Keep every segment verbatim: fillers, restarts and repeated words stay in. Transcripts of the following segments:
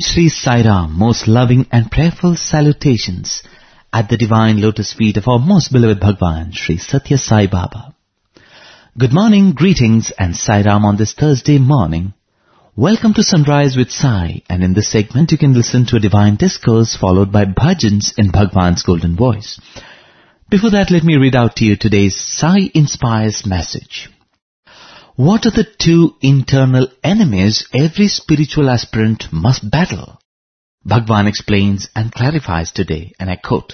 Shri Sai Ram, most loving and prayerful salutations at the divine lotus feet of our most beloved Bhagwan, Shri Satya Sai Baba. Good morning, greetings and Sai Ram on this Thursday morning. Welcome to Sunrise with Sai, and in this segment you can listen to a divine discourse followed by bhajans in Bhagwan's golden voice. Before that, let me read out to you today's Sai Inspires message. What are the two internal enemies every spiritual aspirant must battle? Bhagwan explains and clarifies today, and I quote,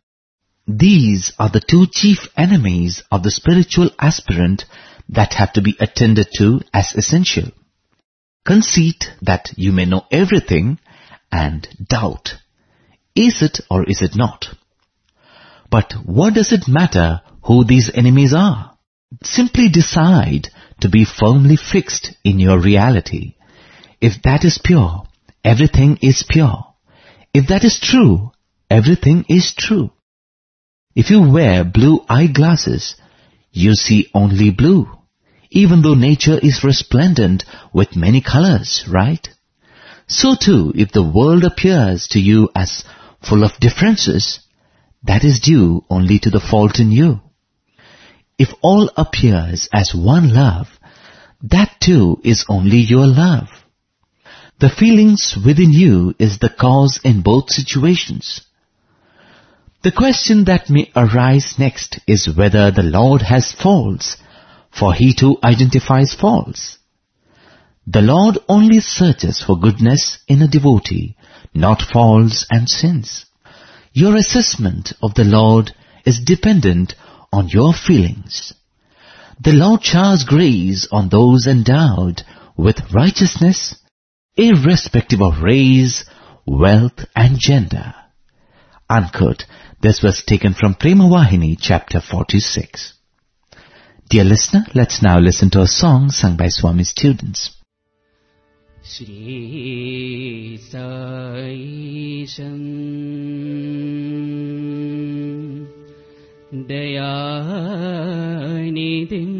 "These are the two chief enemies of the spiritual aspirant that have to be attended to as essential. Conceit that you may know everything and doubt. Is it or is it not? But what does it matter who these enemies are? Simply decide to be firmly fixed in your reality. If that is pure, everything is pure. If that is true, everything is true. If you wear blue eyeglasses, you see only blue, even though nature is resplendent with many colors, right? So too, if the world appears to you as full of differences, that is due only to the fault in you. If all appears as one love, that too is only your love. The feelings within you is the cause in both situations. The question that may arise next is whether the Lord has faults, for He too identifies faults. The Lord only searches for goodness in a devotee, not faults and sins. Your assessment of the Lord is dependent on your feelings. The Lord showers grace on those endowed with righteousness, irrespective of race, wealth and gender." Unquote. This was taken from Prema Vahini, chapter forty-six. Dear listener, let's now listen to a song sung by Swami students. Shri Sai Sham Dayanidhim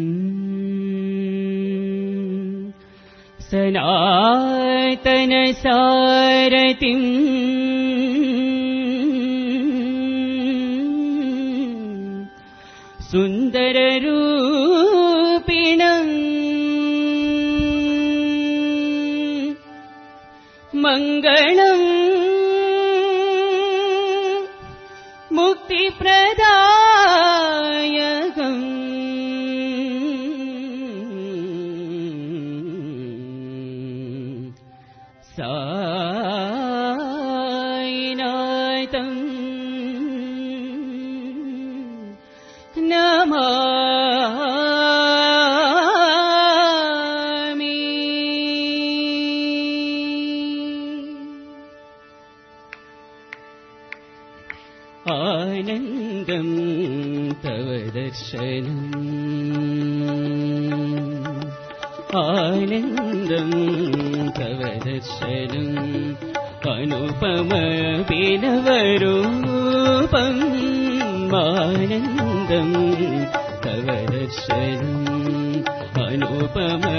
Sanatana Saratim Sundara Rupinam Mangalam Mukti Pradayagam Sainatam Namami. Anandam Tava Darshanam Anandam Tava Darshanam Anupama Binavarupam Anandam Tava Darshanam Anupama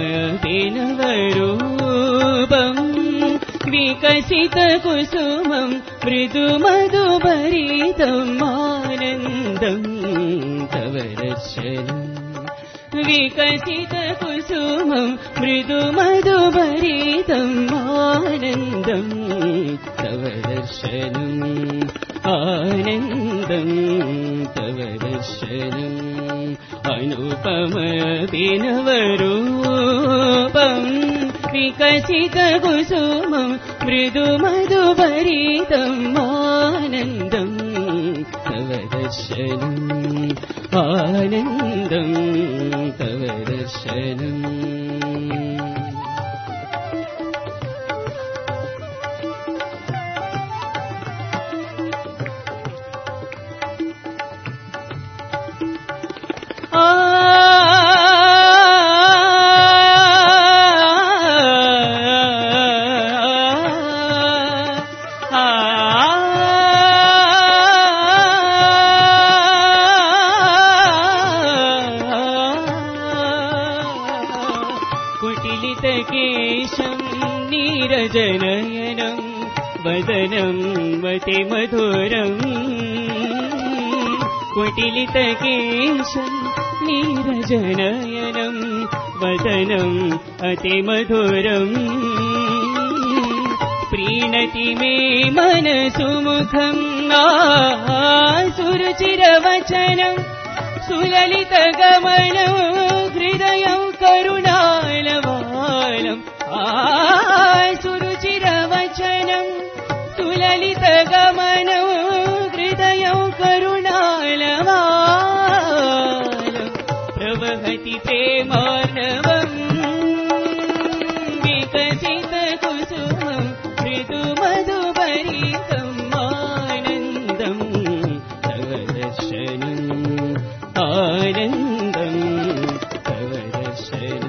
Binavarupam Vikasita Kusumam Mridu Madhubaritam Anandam Tava Darshanam Vikasita Kusumam Mridu Madhubaritam Anandam Tava Darshanam Anandam Tava Darshanam Anupama Binavarupam Vikasita Kusumam Mridu Madhubaritam Anandam Tava Darshanam Anandam Tava Darshanam. कुटिलितकेशं नीरजनयनं వదనం వతి మధురం కుటిలితకేశం నీరజనయనం వదనం అతి మధురం ప్రీణతి మే మనసు ముఖం సురుచిరవచనం సులలిత గమనం హృదయం కరుణాలవాలం సురుచిరవచనం సులలిత గమనం హృదయం కరుణాలవాలం ప్రవహతి ప్రేమార్ణవం వికసిత కుసుమం మృదు మధుభరితం ఆనందం తవ దర్శనం ఆనందం తవ దర్శనం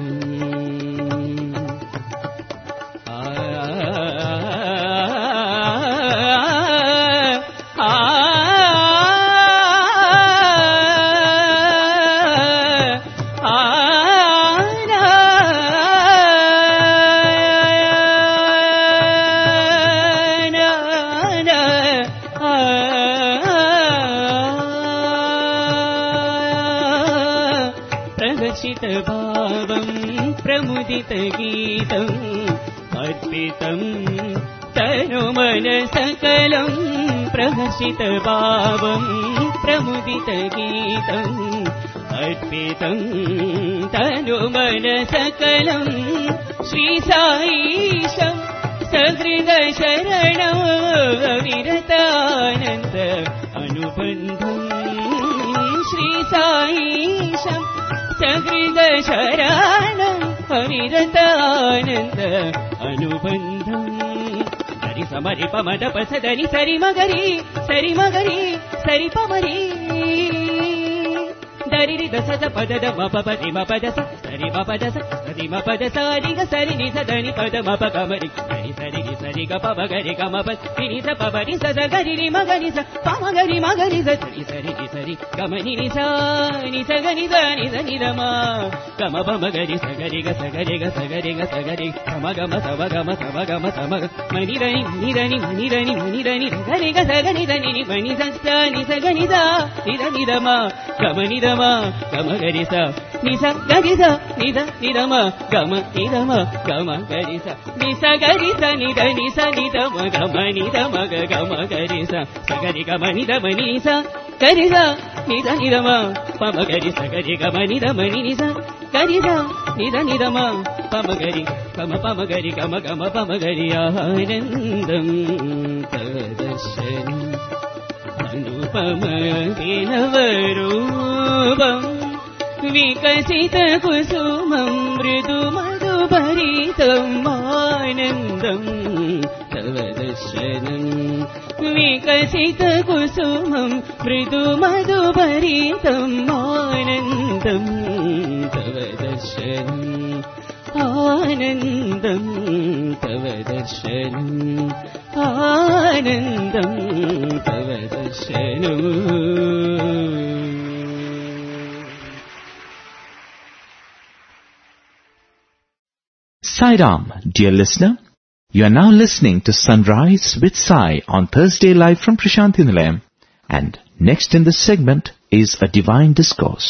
భావం ప్రముదిత గీతం అర్పితం తను మన సకలం ప్రహర్షిత భావం ప్రముదిత గీతం అర్పితం తను మన సకలం శ్రీ సాయిశం సహృద శరణం విరతానంద అనుబంధం శ్రీ సాయిశం సహృద శరణం అవిరతానంద అనుబంధం సరి సమరి పమద పసదని సరి మగరి సరి మగరి సరి పమరి దరిరి దస పదద మపది మపద సరి మపద సరి మపద సరి గ సరి ని సదని పద మప గమరి సరి సరి ని సరి గ ప గరి గ మప ని స పబరి స గరి ని మగరి స పమ గరి మగరి స సరి సరి ని సరి గమని ని స ని స గని ద ని ద ని ద మ గమ పమ గరి స గరి గ స గరి గ స గరి గ స గరి గమ గమ స వ గమ స వ గమ స మ మని ద ని ని ద ని మని ద ని మని ద ని గరి గ స గని ద ని ని మని స ని స గని ద ని ద ని ద మ గమని ద మ గమ గరి స ని స గరి స ని ద ని ద మ గమ ని ద మ గమ గరి స ని స గరి స ని ద ని స ని ద మ గమ ని ద మ గ గమ గరి స స గరి గమ ని ద మ ని స గరి స ని ద ని ద మ పమ గరి స గరి గమ ని ద మ ని ని స గరి స ని ద ని ద మ పమ గరి పమ పమ గరి గమ గమ పమ గరి ఆనందం తవ దర్శనం అనుపమ వినవరూపం వికసిత కుసుమం మృదు మధుభరితం ఆనందం తవ దర్శనం వికసిత కుసుమం మృదు మధుభరితం ఆనందం తవ దర్శనం ఆనందం తవ దర్శనం ఆనందం తవ దర్శనం. Sai Ram, dear listener, you are now listening to Sunrise with Sai on Thursday live from Prashanthi Nilayam, and next in this segment is a divine discourse.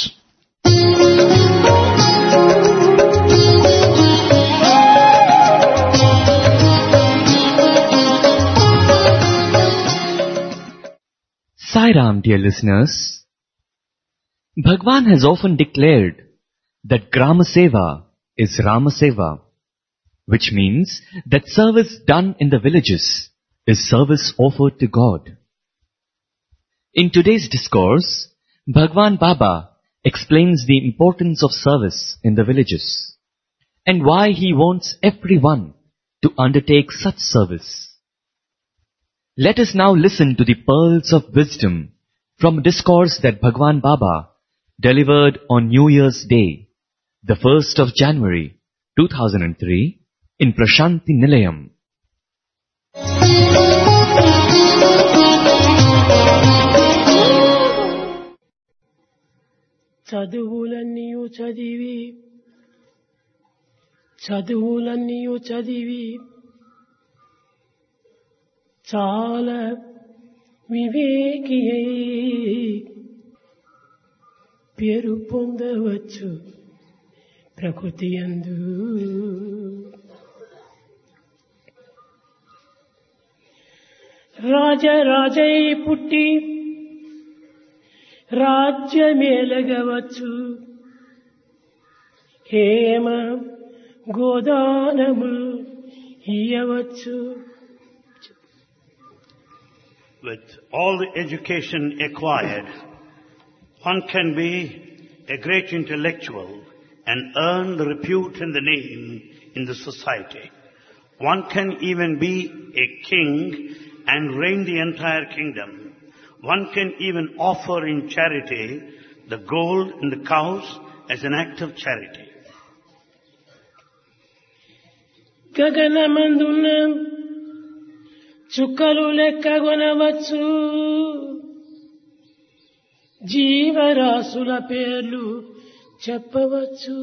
Sai Ram, dear listeners, Bhagwan has often declared that Grama Seva is Rama Seva, which means that service done in the villages is service offered to God. In today's discourse, Bhagwan Baba explains the importance of service in the villages and why he wants everyone to undertake such service. Let us now listen to the pearls of wisdom from a discourse that Bhagwan Baba delivered on New Year's Day, the first of January two thousand three, in Prashanthi Nilayam. చదువులన్నీయు చదివి చదువులన్నీయు చదివి చాలా వివేకి పేరు పొందవచ్చు ప్రకృతి యందు. రాజరాజై పుట్టి రాజ్యమేలగవచ్చు, హేమ గోదానము ఇయ్యవచ్చు. With all the education acquired, one can be a great intellectual and earn the repute and the name in the society. One can even be a king and reign the entire kingdom. One can even offer in charity the gold and the cows as an act of charity. గగనమందున చుక్కలు లెక్కగొనవచ్చు, జీవరాశుల పేర్లు చెప్పవచ్చు.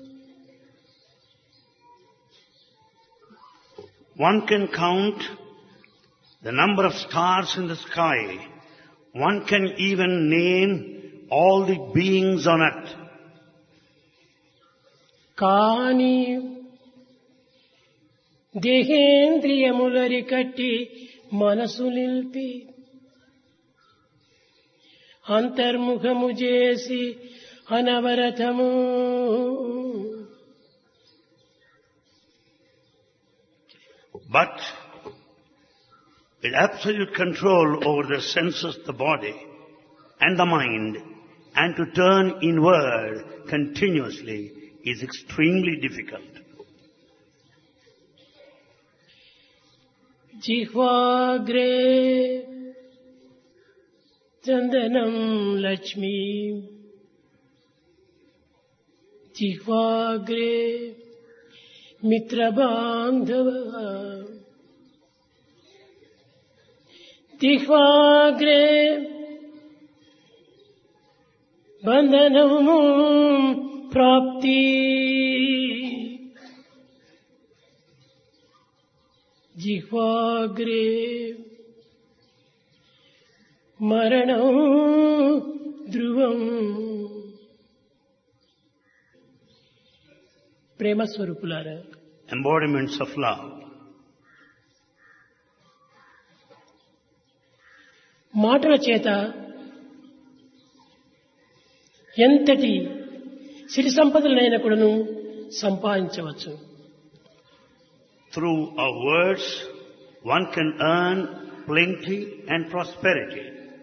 One can count the number of stars in the sky. One can even name all the beings on earth. కానీ దేహేంద్రియములరి కట్టి మనసు నిలిపి అంతర్ముఖము చేసి అనవరతము But with absolute control over the senses, the body and the mind, and to turn inward continuously is extremely difficult. జిహ్వాగ్రే చందనం లక్ష్మీ, జిహ్వాగ్రే మిత్రబాంధవ, జిహ్వాగ్రే బంధనము ప్రాప్తి, జిహ్వాగ్రే మరణం ధ్రువం. ప్రేమ స్వరూపులారా, Embodiments of love. మాటల చేత ఎంతటి సిరి సంపదలైన కూడాను సంపాదించవచ్చు. Through our words, one can earn plenty and prosperity.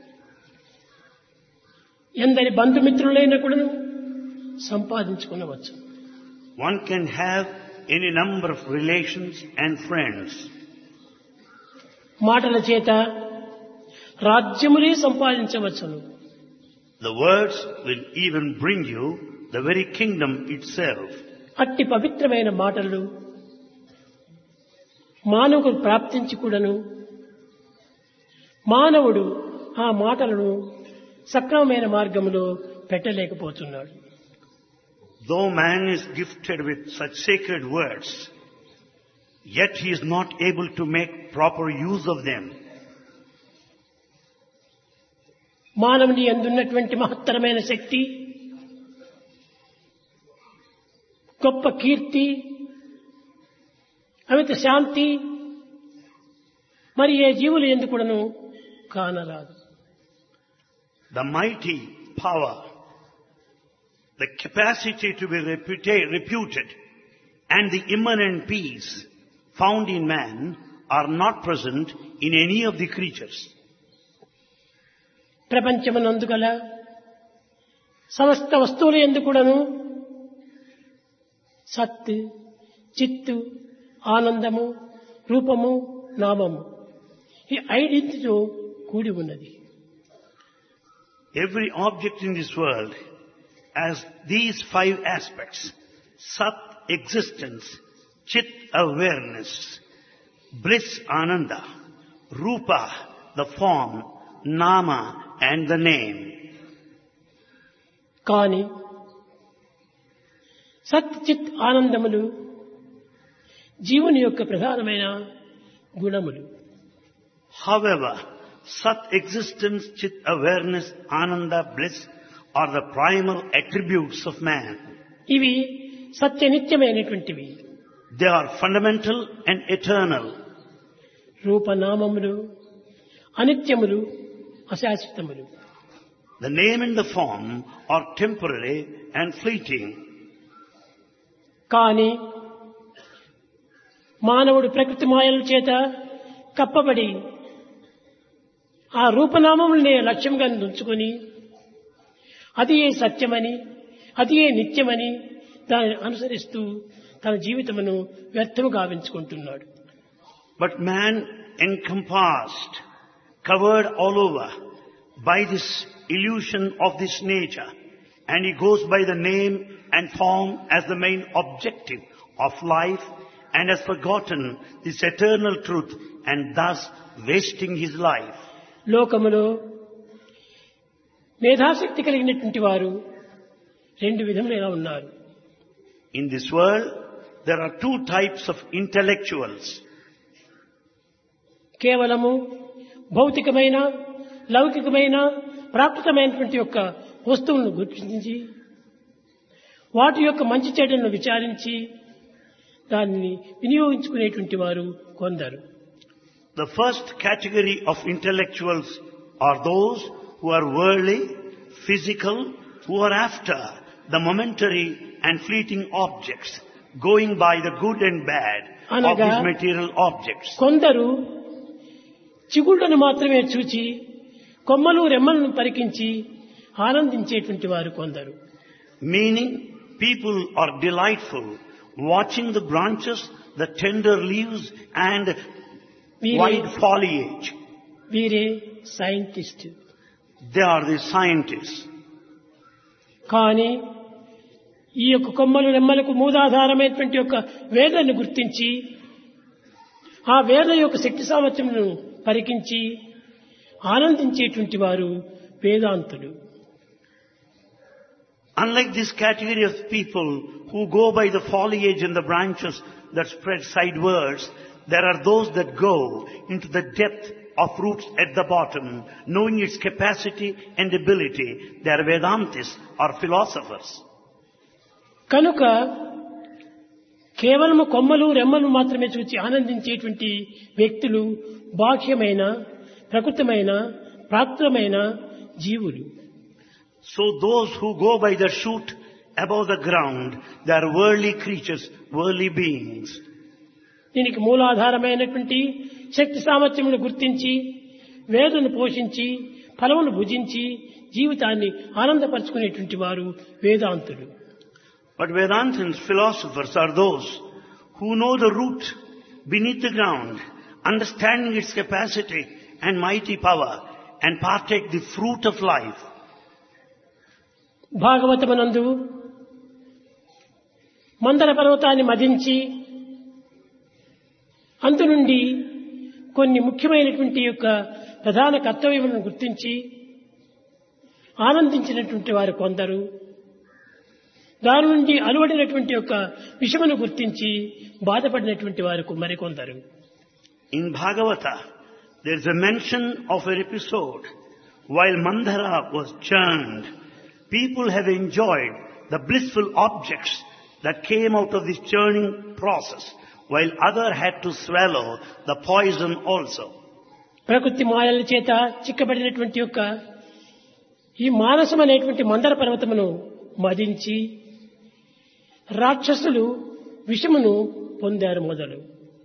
ఎందరి బంధుమిత్రులైన కూడాను సంపాదించుకునవచ్చు. One can have any number of relations and friends. మాటల చేత రాజ్యములే సంపాదించవచ్చును. The words will even bring you the very kingdom itself. అట్టి పవిత్రమైన మాటలు మానవుడు ప్రాప్తించి కూడాను మానవుడు ఆ మాటలను సక్రమమైన మార్గంలో పెట్టలేకపోతున్నాడు. Though man is gifted with such sacred words, yet he is not able to make proper use of them. మానవుని యందున్నటువంటి మహత్తరమైన శక్తి, గొప్ప కీర్తి, అమిత శాంతి మరి ఏ జీవులు ఎందు కూడాను కానరాదు. The mighty power, the capacity to be reputa- reputed, and the immanent peace found in man are not present in any of the creatures. ప్రపంచమునందు గల సమస్త వస్తువుల యందు కూడాను సత్, చిత్తు, ఆనందము, రూపము, నామము ఈ ఐదింటితో కూడి ఉన్నది. Every object in this world has these five aspects: Sat, existence; Chit, awareness; bliss, ananda; Rupa, the form; Nama, and the name. కానీ సత్, చిత్, ఆనందములు జీవుని యొక్క ప్రధానమైన గుణములు. However, Sat existence, Chit awareness, Ananda bliss are the primal attributes of man. ఇవి సత్యనిత్యమైనటువంటివి. They are fundamental and eternal. రూపనామములు అనిత్యములు అశాశ్వతములు. The name and the form are temporary and fleeting. కానీ మానవుడు ప్రకృతి మాయల చేత కప్పబడి ఆ రూపనామములనే లక్ష్యంగా ఉంచుకొని అది ఏ సత్యమని అది ఏ నిత్యమని దానిని అనుసరిస్తూ తన జీవితమును వ్యర్థము గావించుకుంటున్నాడు. But man encompassed, covered all over by this illusion of this nature, and he goes by the name and form as the main objective of life and has forgotten this eternal truth and thus wasting his life. లోకములో మేధాశక్తి కలిగినటువంటి వారు రెండు విధములుగా ఉన్నారు. In this world, there are two types of intellectuals. కేవలము భౌతికమైన లౌకికమైన ప్రాకృతమైనటువంటి యొక్క వస్తువులను గుర్తించి వాటి యొక్క మంచి చెడులను విచారించి దానిని వినియోగించుకునేటువంటి వారు కొందరు. The first category of intellectuals are those who are worldly, physical, who are after the momentary and fleeting objects, going by the good and bad of these material objects. కొందరు చిగుళ్ళను మాత్రమే చూచి కొమ్మలు రెమ్మలను పరికించి ఆనందించేటువంటి వారు కొందరు. Meaning, people are delightful, watching the branches, the tender leaves and wide foliage. వీరే scientist. They are the scientists. కానీ ఈ యొక్క కొమ్మలు రెమ్మలకు మూలాధారమైనటువంటి యొక్క వేర్లను గుర్తించి ఆ వేర్ల యొక్క శక్తి సామర్థ్యములను పరికించి ఆనందించేటువంటి వారు వేదాంతులు. Unlike this category of people who go by the foliage and the branches that spread sidewards, there are those that go into the depth of roots at the bottom, knowing its capacity and ability. They are Vedantis or philosophers. కనుక కేవలము కొమ్మలు రెమ్మలు మాత్రమే చూచి ఆనందించేటువంటి వ్యక్తులు బాహ్యమైన ప్రకృతమైన ప్రాకృతమైన జీవులు. So those who go by the shoot above the ground, they are worldly creatures, worldly beings. దీనికి మూలాధారమైనటువంటి శక్తి సామర్థ్యమును గుర్తించి వేదను పోషించి ఫలమును భుజించి జీవితాన్ని ఆనందపరుచుకునేటువంటి వారు వేదాంతులు. But Vedantins, philosophers, are those who know the root beneath the ground, understanding its capacity and mighty power, and partake the fruit of life. భాగవతమునందు మందర పర్వతాన్ని మదించి అందు నుండి కొన్ని ముఖ్యమైనటువంటి యొక్క ప్రధాన కర్తవ్యములను గుర్తించి ఆనందించినటువంటి వారు కొందరు, దాని నుండి అలువడినటువంటి యొక్క విషమును గుర్తించి బాధపడినటువంటి వారు మరికొందరు. In Bhagavata, there is a mention of an episode while Mandara was churned. People have enjoyed the blissful objects that came out of this churning process, while other had to swallow the poison also. ప్రకృతి మాయల చేత చిక్కబడినటువంటి యొక్క ఈ మానసం అనేటువంటి మందర పర్వతమును మదించి రాక్షసులు విషమును పొందారు మొదలు.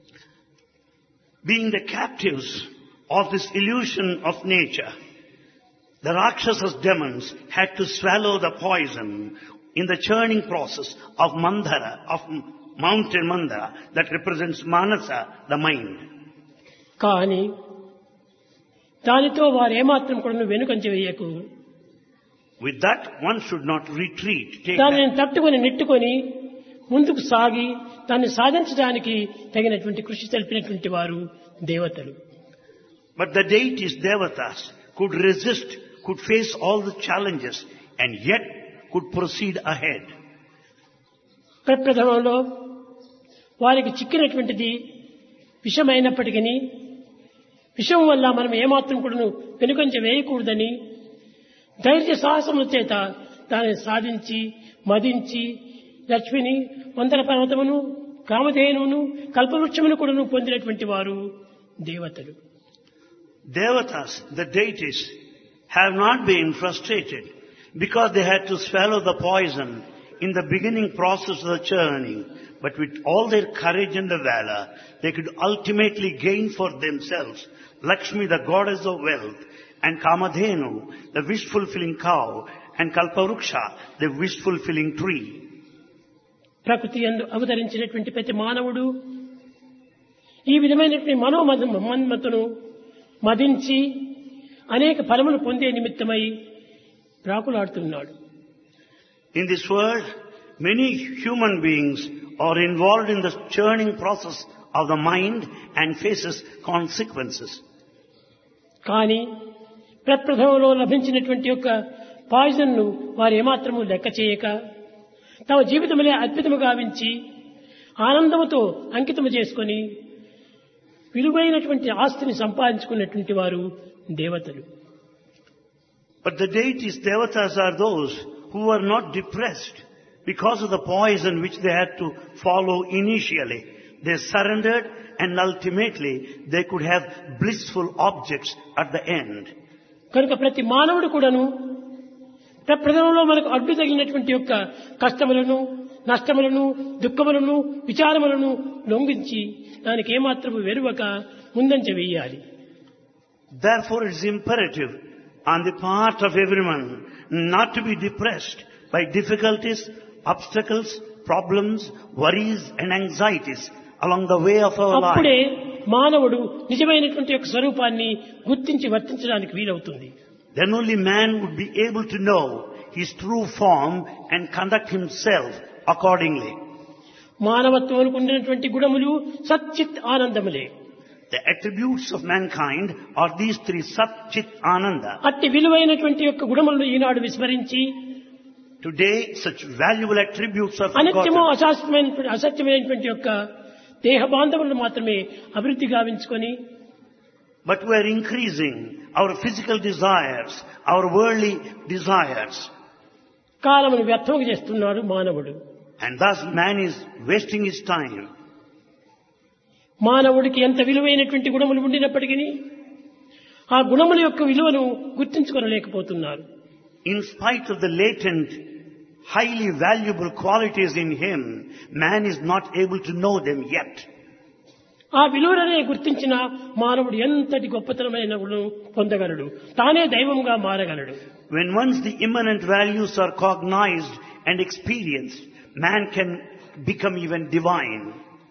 Being the captives of this illusion of nature, the Rakshasas demons had to swallow the poison in the churning process of Mandara, of mountain Mandara, that represents Manasa, the mind. కానీ దానితో వారు ఏమాత్రం కూడా వెనుకంజ వేయకు. With that, one should not retreat. Take దానిని that. తట్టుకొని నెట్టుకొని ముందుకు సాగి దాన్ని సాధించడానికి తగినటువంటి కృషి తెలిపినటువంటి వారు దేవతలు. But the deities, devatas, could resist, could face all the challenges, and yet could proceed ahead. ప్రప్రథమంలో వారికి చిక్కినటువంటిది విషమైనప్పటికీ విషయం వల్ల మనం ఏమాత్రం కూడా వెనుకంజ వేయకూడదని ధైర్య సాహసముల చేత దానిని సాధించి మదించి లక్ష్మిని మందర పర్వతమును కామధేనువును కల్పవృక్షమును కూడా పొందినటువంటి వారు దేవతలు. Devatas, the deities, have not been frustrated because they had to swallow the poison in the beginning process of the churning, but with all their courage and the valor, they could ultimately gain for themselves Lakshmi, the goddess of wealth, and Kamadhenu, the wish-fulfilling cow, and Kalparuksha, the wish-fulfilling tree. ప్రకృతి యందు అవతరించినటువంటి ప్రతి మానవుడు ఈ విధమైనటువంటి మనోమన్మతను మదించి అనేక ఫలములు పొందే నిమిత్తమై ప్రాకులాడుతున్నాడు. In this world, many human beings are involved in the churning process of the mind and faces consequences. కానీ ప్రప్రథమంలో లభించినటువంటి యొక్క పాయిజన్ ను వారు ఏమాత్రము లెక్క చేయక తమ జీవితములే అద్భుతము గావించి ఆనందముతో అంకితము చేసుకొని విలువైనటువంటి ఆస్తిని సంపాదించుకున్నటువంటి వారు దేవతలు. But the deities, devatas, are those who were not depressed because of the poison which they had to follow initially. They surrendered and ultimately they could have blissful objects at the end. కనుక ప్రతి మానవుడు కూడాను ప్రప్రథమంలో మనకు అడ్డు తగిలినటువంటి యొక్క కష్టములను నష్టములను దుఃఖములను విచారములను లొంగించి దానికి ఏమాత్రము వెరువక ముందంజ వేయాలి. Therefore it is imperative on the part of everyone not to be depressed by difficulties, obstacles, problems, worries and anxieties along the way of our life. అప్పుడే మానవుడు నిజమైనటువంటి యొక్క స్వరూపాన్ని గుర్తించి వర్తించడానికి వీలవుతుంది. Then only man would be able to know his true form and conduct himself accordingly. మానవత్వములకు ఉన్నటువంటి గుణములు సచ్చిత్ ఆనందములే. The attributes of mankind are these three: Sat, Chit, Ananda. అట్టి విలువైనటువంటి యొక్క గుణములను ఈనాడు విస్మరించి Today such valuable attributes are అనిత్యము forgotten. అశాశ్వతమైన అసత్యమైనటువంటి యొక్క దేహ బాంధవులను మాత్రమే అభివృద్ధి గావించుకొని But we are increasing our physical desires, our worldly desires. కాలమును వ్యర్థము చేస్తున్నాడు మానవుడు. And thus man is wasting his time. మానవుడికి ఎంత విలువైనటువంటి గుణములు ఉండినప్పటికీ ఆ గుణముల యొక్క విలువను గుర్తించుకోలేకపోతున్నారు. In spite of the latent, highly valuable qualities in him, man is not able to know them yet. ఆ విలువలనే గుర్తించిన మానవుడు ఎంతటి గొప్పతనమైన పొందగలడు, తానే దైవంగా మారగలడు. When once the immanent values are cognized and experienced, man can become even divine.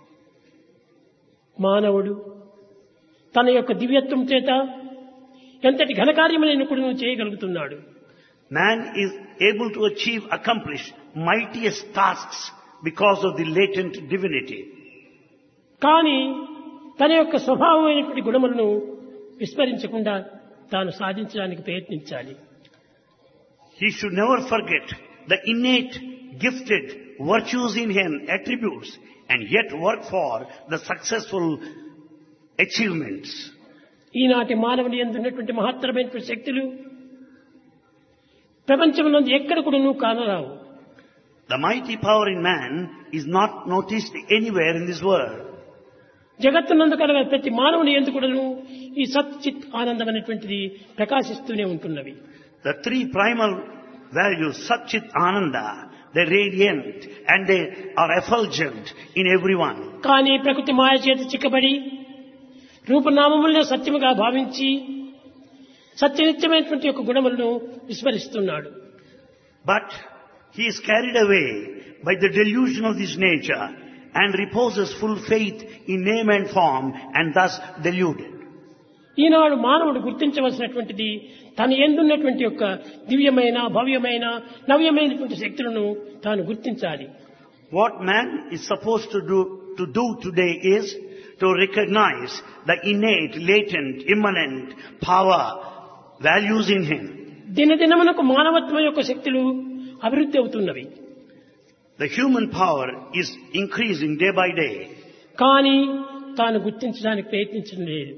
మానవుడు తన యొక్క దివ్యత్వం చేత ఎంతటి ఘనకార్యములను కూడా చేయగలుగుతున్నాడు. Man is able to achieve, accomplish mightiest tasks because of the latent divinity. కానీ తన యొక్క స్వభావమైనటువంటి గుణములను విస్మరించకుండా తాను సాధించడానికి ప్రయత్నించాలి. He should never forget the innate, gifted virtues in him, attributes, and yet work for the successful achievements. ఈనాటి మానవుని యందు ఉన్నటువంటి మహత్తరమైనటువంటి శక్తులు ప్రపంచమునందు ఎక్కడ కూడాను కానరావు. The mighty power in man is not noticed anywhere in this world. జగత్తునందు కలగ ప్రతి మానవుని యందు కూడాను ఈ సచ్చిత్ ఆనందం అనేటువంటిది ప్రకాశిస్తూనే ఉంటున్నవి. The three primal values, Sat, Chit, Ananda, they radiant and they are effulgent in everyone. కానీ ప్రకృతి మాయ చేత చిక్కబడి రూపనామములను సత్యముగా భావించి సత్యనిత్యమైనటువంటి యొక్క గుణములను విస్మరిస్తున్నాడు. But he is carried away by the delusion of this nature and reposes full faith in name and form and thus deluded. ఈనాడు మానవుడు గుర్తించవలసినటువంటిది తన యందున్నటువంటి యొక్క దివ్యమైన భవ్యమైన నవ్యమైనటువంటి శక్తులను తాను గుర్తించాలి. What man is supposed to do, to do today is to recognize the innate, latent, immanent power, values in him. దినదినమునకు మానవత్వం యొక్క శక్తులు అభివృద్ధి అవుతున్నవి. The human power is increasing day by day. కానీ తాను గుర్తించడానికి ప్రయత్నించడం లేదు.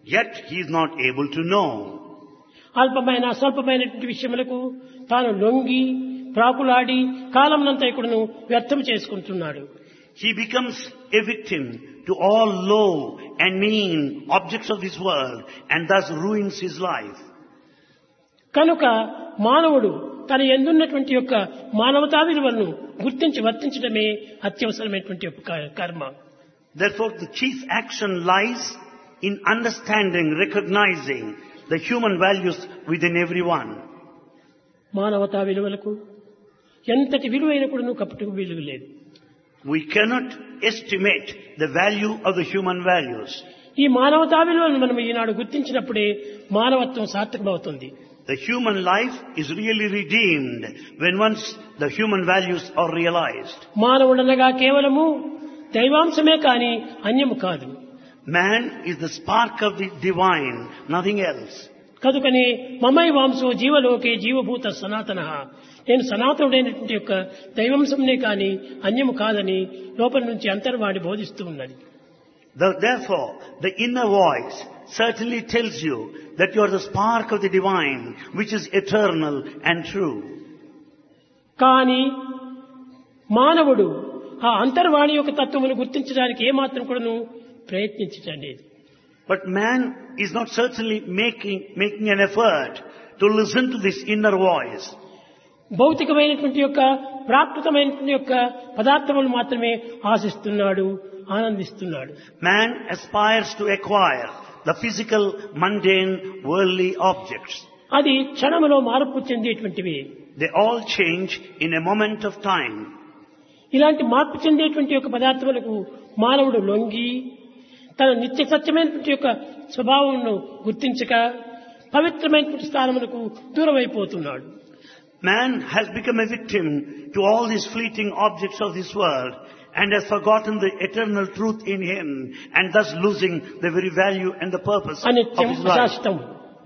Yet he is not able to know. అల్పమైన స్వల్పమైనటువంటి విషయములకు తాను లొంగి ప్రాకులాడి కాలమునంతా ఇక్కడను వ్యర్థం చేసుకుంటున్నాడు. He becomes a victim to all low and mean objects of this world and thus ruins his life. కనుక మానవుడు తన ఎందున్నటువంటి యొక్క మానవతా విలువలను గుర్తించి వర్తించడమే అత్యవసరమైనటువంటి యొక్క కర్మ. Therefore, the chief action lies in understanding, recognizing the human values within everyone. మానవతా విలువలకు ఎంతటి విలువైన కూడా కపటకు విలువ లేదు. We cannot estimate the value of the human values. ఈ మానవతా విలువలను మనం ఈనాడు గుర్తించినప్పుడే మానవత్వం సార్థకమవుతుంది. The human life is really redeemed when once the human values are realized. మానవుడనగా కేవలము దైవాంశమే కాని అన్యము కాదు. Man is the spark of the divine, nothing else. కనుకనే మమై వాంసో జీవలోకే జీవభూత సనాతన, నేను సనాతనుడైనటువంటి యొక్క దైవంశంనే కాని అన్యము కాదని లోపల నుంచి అంతర్వాణి బోధిస్తూ ఉన్నది. Therefore, the inner voice certainly tells you that you are the spark of the divine, which is eternal and true. కానీ మానవుడు ఆ అంతర్వాణి యొక్క తత్వమును గుర్తించడానికి ఏమాత్రం కూడాను ప్రయత్నించటం లేదు. But man is not certainly making, making an effort to listen to this inner voice. భౌతికమైనటువంటి యొక్క ప్రాకృతమైనటువంటి యొక్క పదార్థములు మాత్రమే ఆశిస్తున్నాడు, ఆనందిస్తున్నాడు. Man aspires to acquire the physical, mundane, worldly objects. అది క్షణములో మార్పు చెందేటువంటివి. They all change in a moment of time. ఇలాంటి మార్పు చెందేటువంటి యొక్క పదార్థములకు మానవుడు లొంగి తన నిత్య సత్యమైనటువంటి యొక్క స్వభావంను గుర్తించక పవిత్రమైనటువంటి స్థానములకు దూరమైపోతున్నాడు. Man has become a victim to all these fleeting objects of this world and has forgotten the eternal truth in him and thus losing the very value and the purpose of అనిత్యం his life. అశాశ్వతము,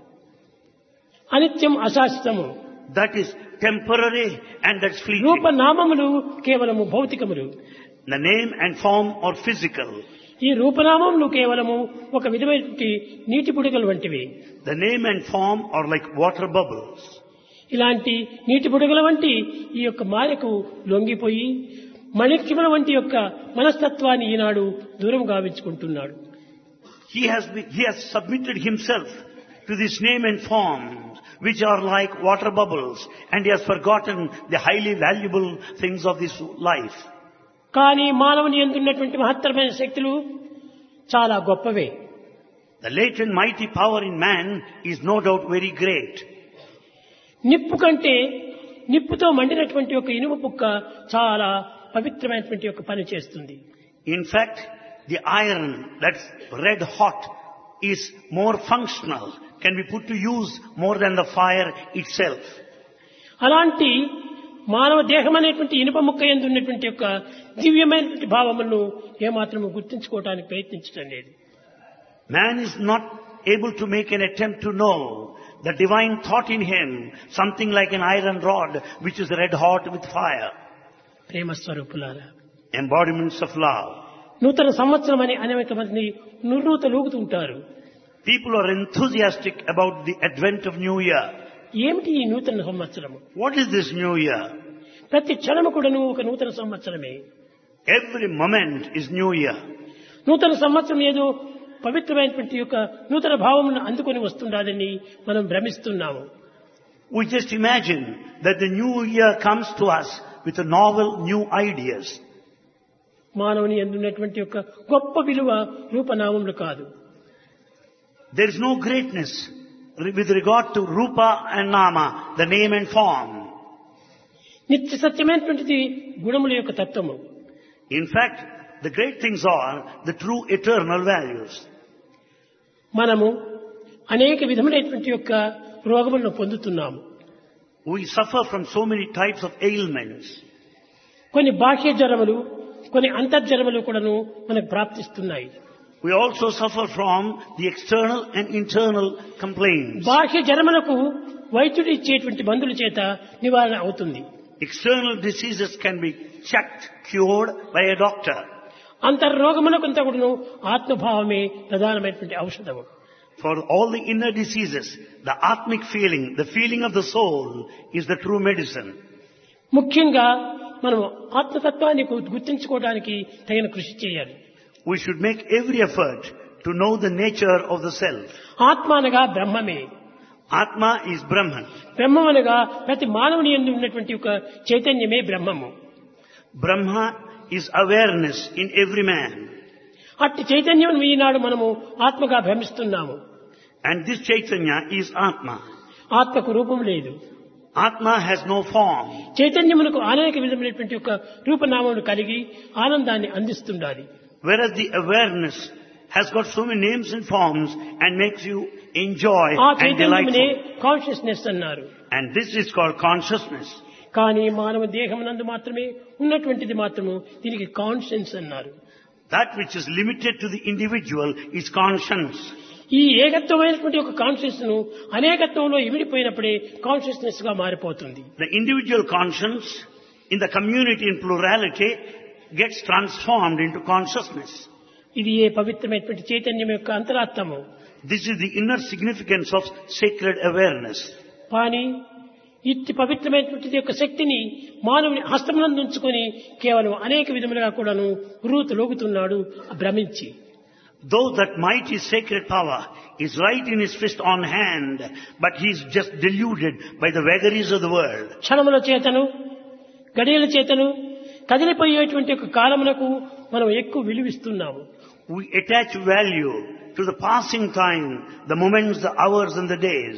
అనిత్యం అశాశ్వతము. That is temporary and that's fleeting. రూపనామములు కేవలము భౌతికములు. The name and form are physical. ఈ రూపనామములు కేవలము ఒక విధమైనటువంటి నీటి బుడగలు వంటివి. The name and form are like water bubbles. ఇలాంటి నీటి బుడగల వంటి ఈ యొక్క మాయకు లొంగిపోయి మణిక్యముల వంటి యొక్క మనస్తత్వాన్ని ఈనాడు దూరం గావించుకుంటున్నాడు. He has been, he has submitted himself to this name and form which are like water bubbles and he has forgotten the highly valuable things of this life. కానీ మానవుని యందున్నటువంటి మహత్తరమైన శక్తులు చాలా గొప్పవే. The latent mighty power in man is no doubt very great. నిప్పు కంటే నిప్పుతో మండినటువంటి ఒక ఇనుము పుక్క చాలా పవిత్రమైనటువంటి ఒక పని చేస్తుంది. In fact, the iron that's red hot is more functional, can be put to use more than the fire itself. అలాంటి మానవ దేహం అనేటువంటి ఇనుప ముక్క యందు ఉన్నటువంటి యొక్క దివ్యమైనటువంటి భావములను ఏమాత్రము గుర్తించుకోవడానికి ప్రయత్నించడం లేదు. Man is not able to make an attempt to know the divine thought in him, something like an iron rod which is red hot with fire. ప్రేమ స్వరూపులారా, Embodiments of love. నూతన సంవత్సరం అని అనేక మంది నుర్నూత లూగుతుంటారు. People are enthusiastic about the advent of New Year. ఏమిటి ఈ నూతన సంవత్సరము? What is this New Year? ప్రతి క్షణము కూడాను ఒక నూతన సంవత్సరమే. Every moment is New Year. నూతన సంవత్సరం ఏదో పవిత్రమైనటువంటి యొక్క నూతన భావమును అందుకొని వస్తుండాలని మనం భ్రమిస్తున్నాము. We just imagine that the New Year comes to us with a novel new ideas. మానవుని యందున్నటువంటి యొక్క గొప్ప విలువ రూపనామములు కాదు. There is no greatness with regard to Rupa and Nama, the name and form. నిత్య సత్యమైనటువంటిది గుణముల యొక్క తత్వము. In fact, the great things are the true eternal values. మనము అనేక విధములైనటువంటి యొక్క రోగములను పొందుతున్నాము. We suffer from so many types of ailments. కొన్ని బాహ్య జ్వరములు, కొన్ని అంతర్జ్వరములు కూడాను మనకు ప్రాప్తిస్తున్నాయి. We also suffer from the external and internal complaints. బాహ్య జ్వరములకు వైద్యుడు ఇచ్చేటువంటి మందుల చేత నివారణ అవుతుంది. External diseases can be checked, cured by a doctor. అంతర్రోగములకు అంతా కూడాను ఆత్మభావమే ప్రధానమైనటువంటి ఔషధము. For all the inner diseases, the atmic feeling, the feeling of the soul is the true medicine. ముఖ్యంగా మనం ఆత్మతత్వాన్ని గు- గుర్తించుకోవడానికి తగిన కృషి చేయాలి. We should make every effort to know the nature of the self. ఆత్మ అనగా బ్రహ్మమే. Atma is Brahman. బ్రహ్మం అనగా ప్రతి మానవుని యందు ఉన్నటువంటి ఒక చైతన్యమే బ్రహ్మము. Brahma is awareness in every man. అట్టి చైతన్యం ఈనాడు మనము ఆత్మగా భ్రమిస్తున్నాము. And this Chaitanya is Atma. ఆత్మకు రూపం లేదు. Atma has no form. చైతన్యమునకు అనేక విధమైనటువంటి ఒక రూపనామములు కలిగి ఆనందాన్ని అందిస్తుండాలి. Whereas the awareness has got so many names and forms and makes you enjoy ఆ and చైతన్యమునే delightful. కాన్షియస్నెస్ అన్నారు. And this is called consciousness. కానీ మానవ దేహమునందు మాత్రమే ఉన్నటువంటిది మాత్రము దీనికి కాన్షియన్స్ అన్నారు. That which is limited to the individual is conscience. ఈ ఏకత్వమైనటువంటి ఒక కాన్షియస్ ను అనేకత్వంలో ఇమిడిపోయినప్పుడే కాన్షియస్నెస్ గా మారిపోతుంది. The individual conscience in the community in plurality gets transformed into consciousness. ఇది ఏ పవిత్రమైనటువంటి చైతన్యం యొక్క అంతరాత్మము. This is the inner significance of sacred awareness. కానీ ఇట్టి పవిత్రమైనటువంటి యొక్క శక్తిని మానవుని హస్తమునందు ఉంచుకొని కేవలం అనేక విధములుగా కూడాను రూతు లోగుతున్నాడు భ్రమించి. Though that mighty sacred power is right in his fist on hand, but he is just deluded by the vagaries of the world. క్షణముల చేతను గడియల చేతను కదిలిపోయేటువంటి ఒక కాలమునకు మనం ఎక్కువ విలువిస్తున్నాము. We attach value to the passing time, the moments, the hours and the days.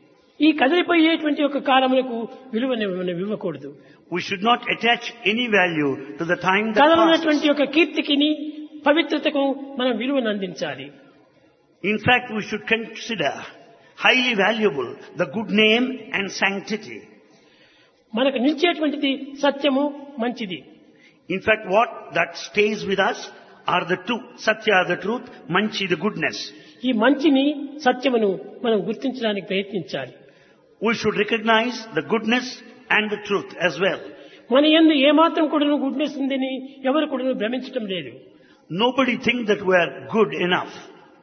ఈ కదిలిపోయేటువంటి ఒక కాలమునకు విలువని ఇవ్వకూడదు. We should not attach any value to the time that కదలనటువంటి passes. ఒక కీర్తికిని పవిత్రతకు మనం విలువను అందించాలి. In fact, we should consider highly valuable the good name and sanctity. మనకు నిలిచేటువంటిది సత్యము మంచిది. In fact, what that stays with us are the two. Satya, the truth, Manchi, the goodness. ఈ మంచిని సత్యమును మనం గుర్తించడానికి ప్రయత్నించాలి. We should recognize the goodness and the truth as well. మన యందు ఏమాత్రం కూడా గుడ్నెస్ ఉందని ఎవరు కూడా భ్రమించటం లేదు. Nobody thinks that we are good enough.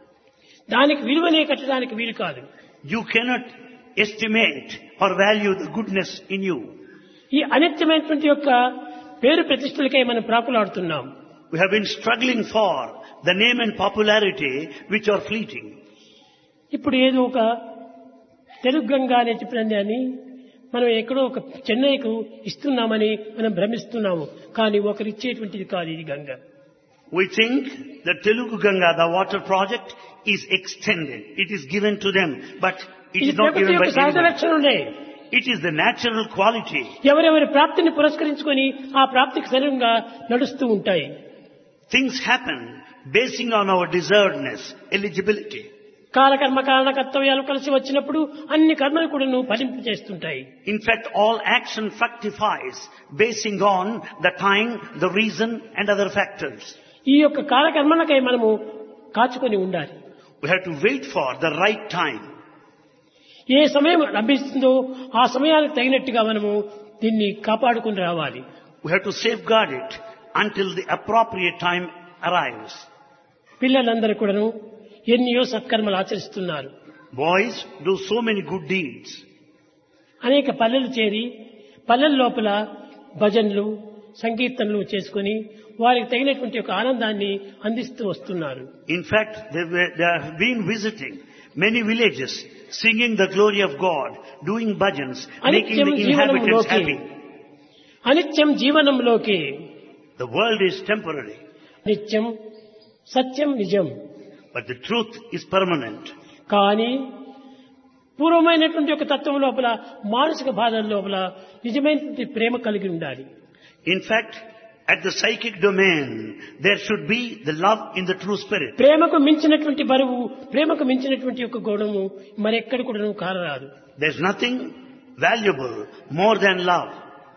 దానికి విలువనే కట్టడానికి వీలు కాదు. You cannot estimate or value the goodness in you. ఈ అనిత్యమైనటువంటి యొక్క పేరు ప్రతిష్టలకై మనం ప్రాకులాడుతున్నాం. We have been struggling for the name and popularity which are fleeting. ఇప్పుడు ఏదో ఒక తెలుగు గంగా అనే చెప్పినని మనం ఎక్కడో ఒక చెన్నైకు ఇస్తున్నామని మనం భ్రమిస్తున్నాము. కానీ ఒకరు ఇచ్చేటువంటిది కాదు ఇది Ganga. We think the Telugu Ganga, the water project, is extended. It is given to them, but it ఇది is not ప్రకృతి given by యొక్క సహజ anyone. లక్షణమే. It is the natural quality. ఎవరెవరి ప్రాప్తిని పురస్కరించుకొని ఆ ప్రాప్తికి సరిగ్గా నడుస్తూ ఉంటాయి. Things happen basing on our deservedness, eligibility. కాలకర్మ కారణ కర్తవ్యాలు కలిసి వచ్చినప్పుడు అన్ని కర్మలు కూడా ఫలింపు చేస్తుంటాయి. In fact, all action fructifies basing on the time, the reason and other factors. ఈ యొక్క కాలకర్మలకై మనము కాచుకొని ఉండాలి. We have to wait for the right time. ఏ సమయం లభిస్తుందో ఆ సమయానికి తగినట్టుగా మనము దీన్ని కాపాడుకుని రావాలి. We have to safeguard it until the appropriate time arrives. పిల్లలందరూ కూడాను ఎన్నో సత్కర్మలు ఆచరిస్తున్నారు. Boys do so many good deeds. అనేక పల్లెలు చేరి పల్లెల లోపల భజనలు సంకీర్తనలు చేసుకుని వారికి తగినటువంటి ఒక ఆనందాన్ని అందిస్తూ వస్తున్నారు. In fact, they, were, they have been visiting many villages, singing the glory of God, doing bhajans, making the inhabitants happy. అనిత్యం జీవనంలోకి. The world is temporary, నిత్యం సత్యం నిజం. but the truth is permanent. కానీ పూర్వమైనటువంటి ఒక తత్వం లోపల మానసిక బాధల లోపల నిజమైనటువంటి ప్రేమ కలిగి ఉండాలి. In fact, at the psychic domain, there should be the love in the true spirit. ప్రేమకు మించినటువంటి బరువు, ప్రేమకు మించినటువంటి ఒక గుణము మరెక్కడ కూడా కారరాదు. There's nothing valuable more than love.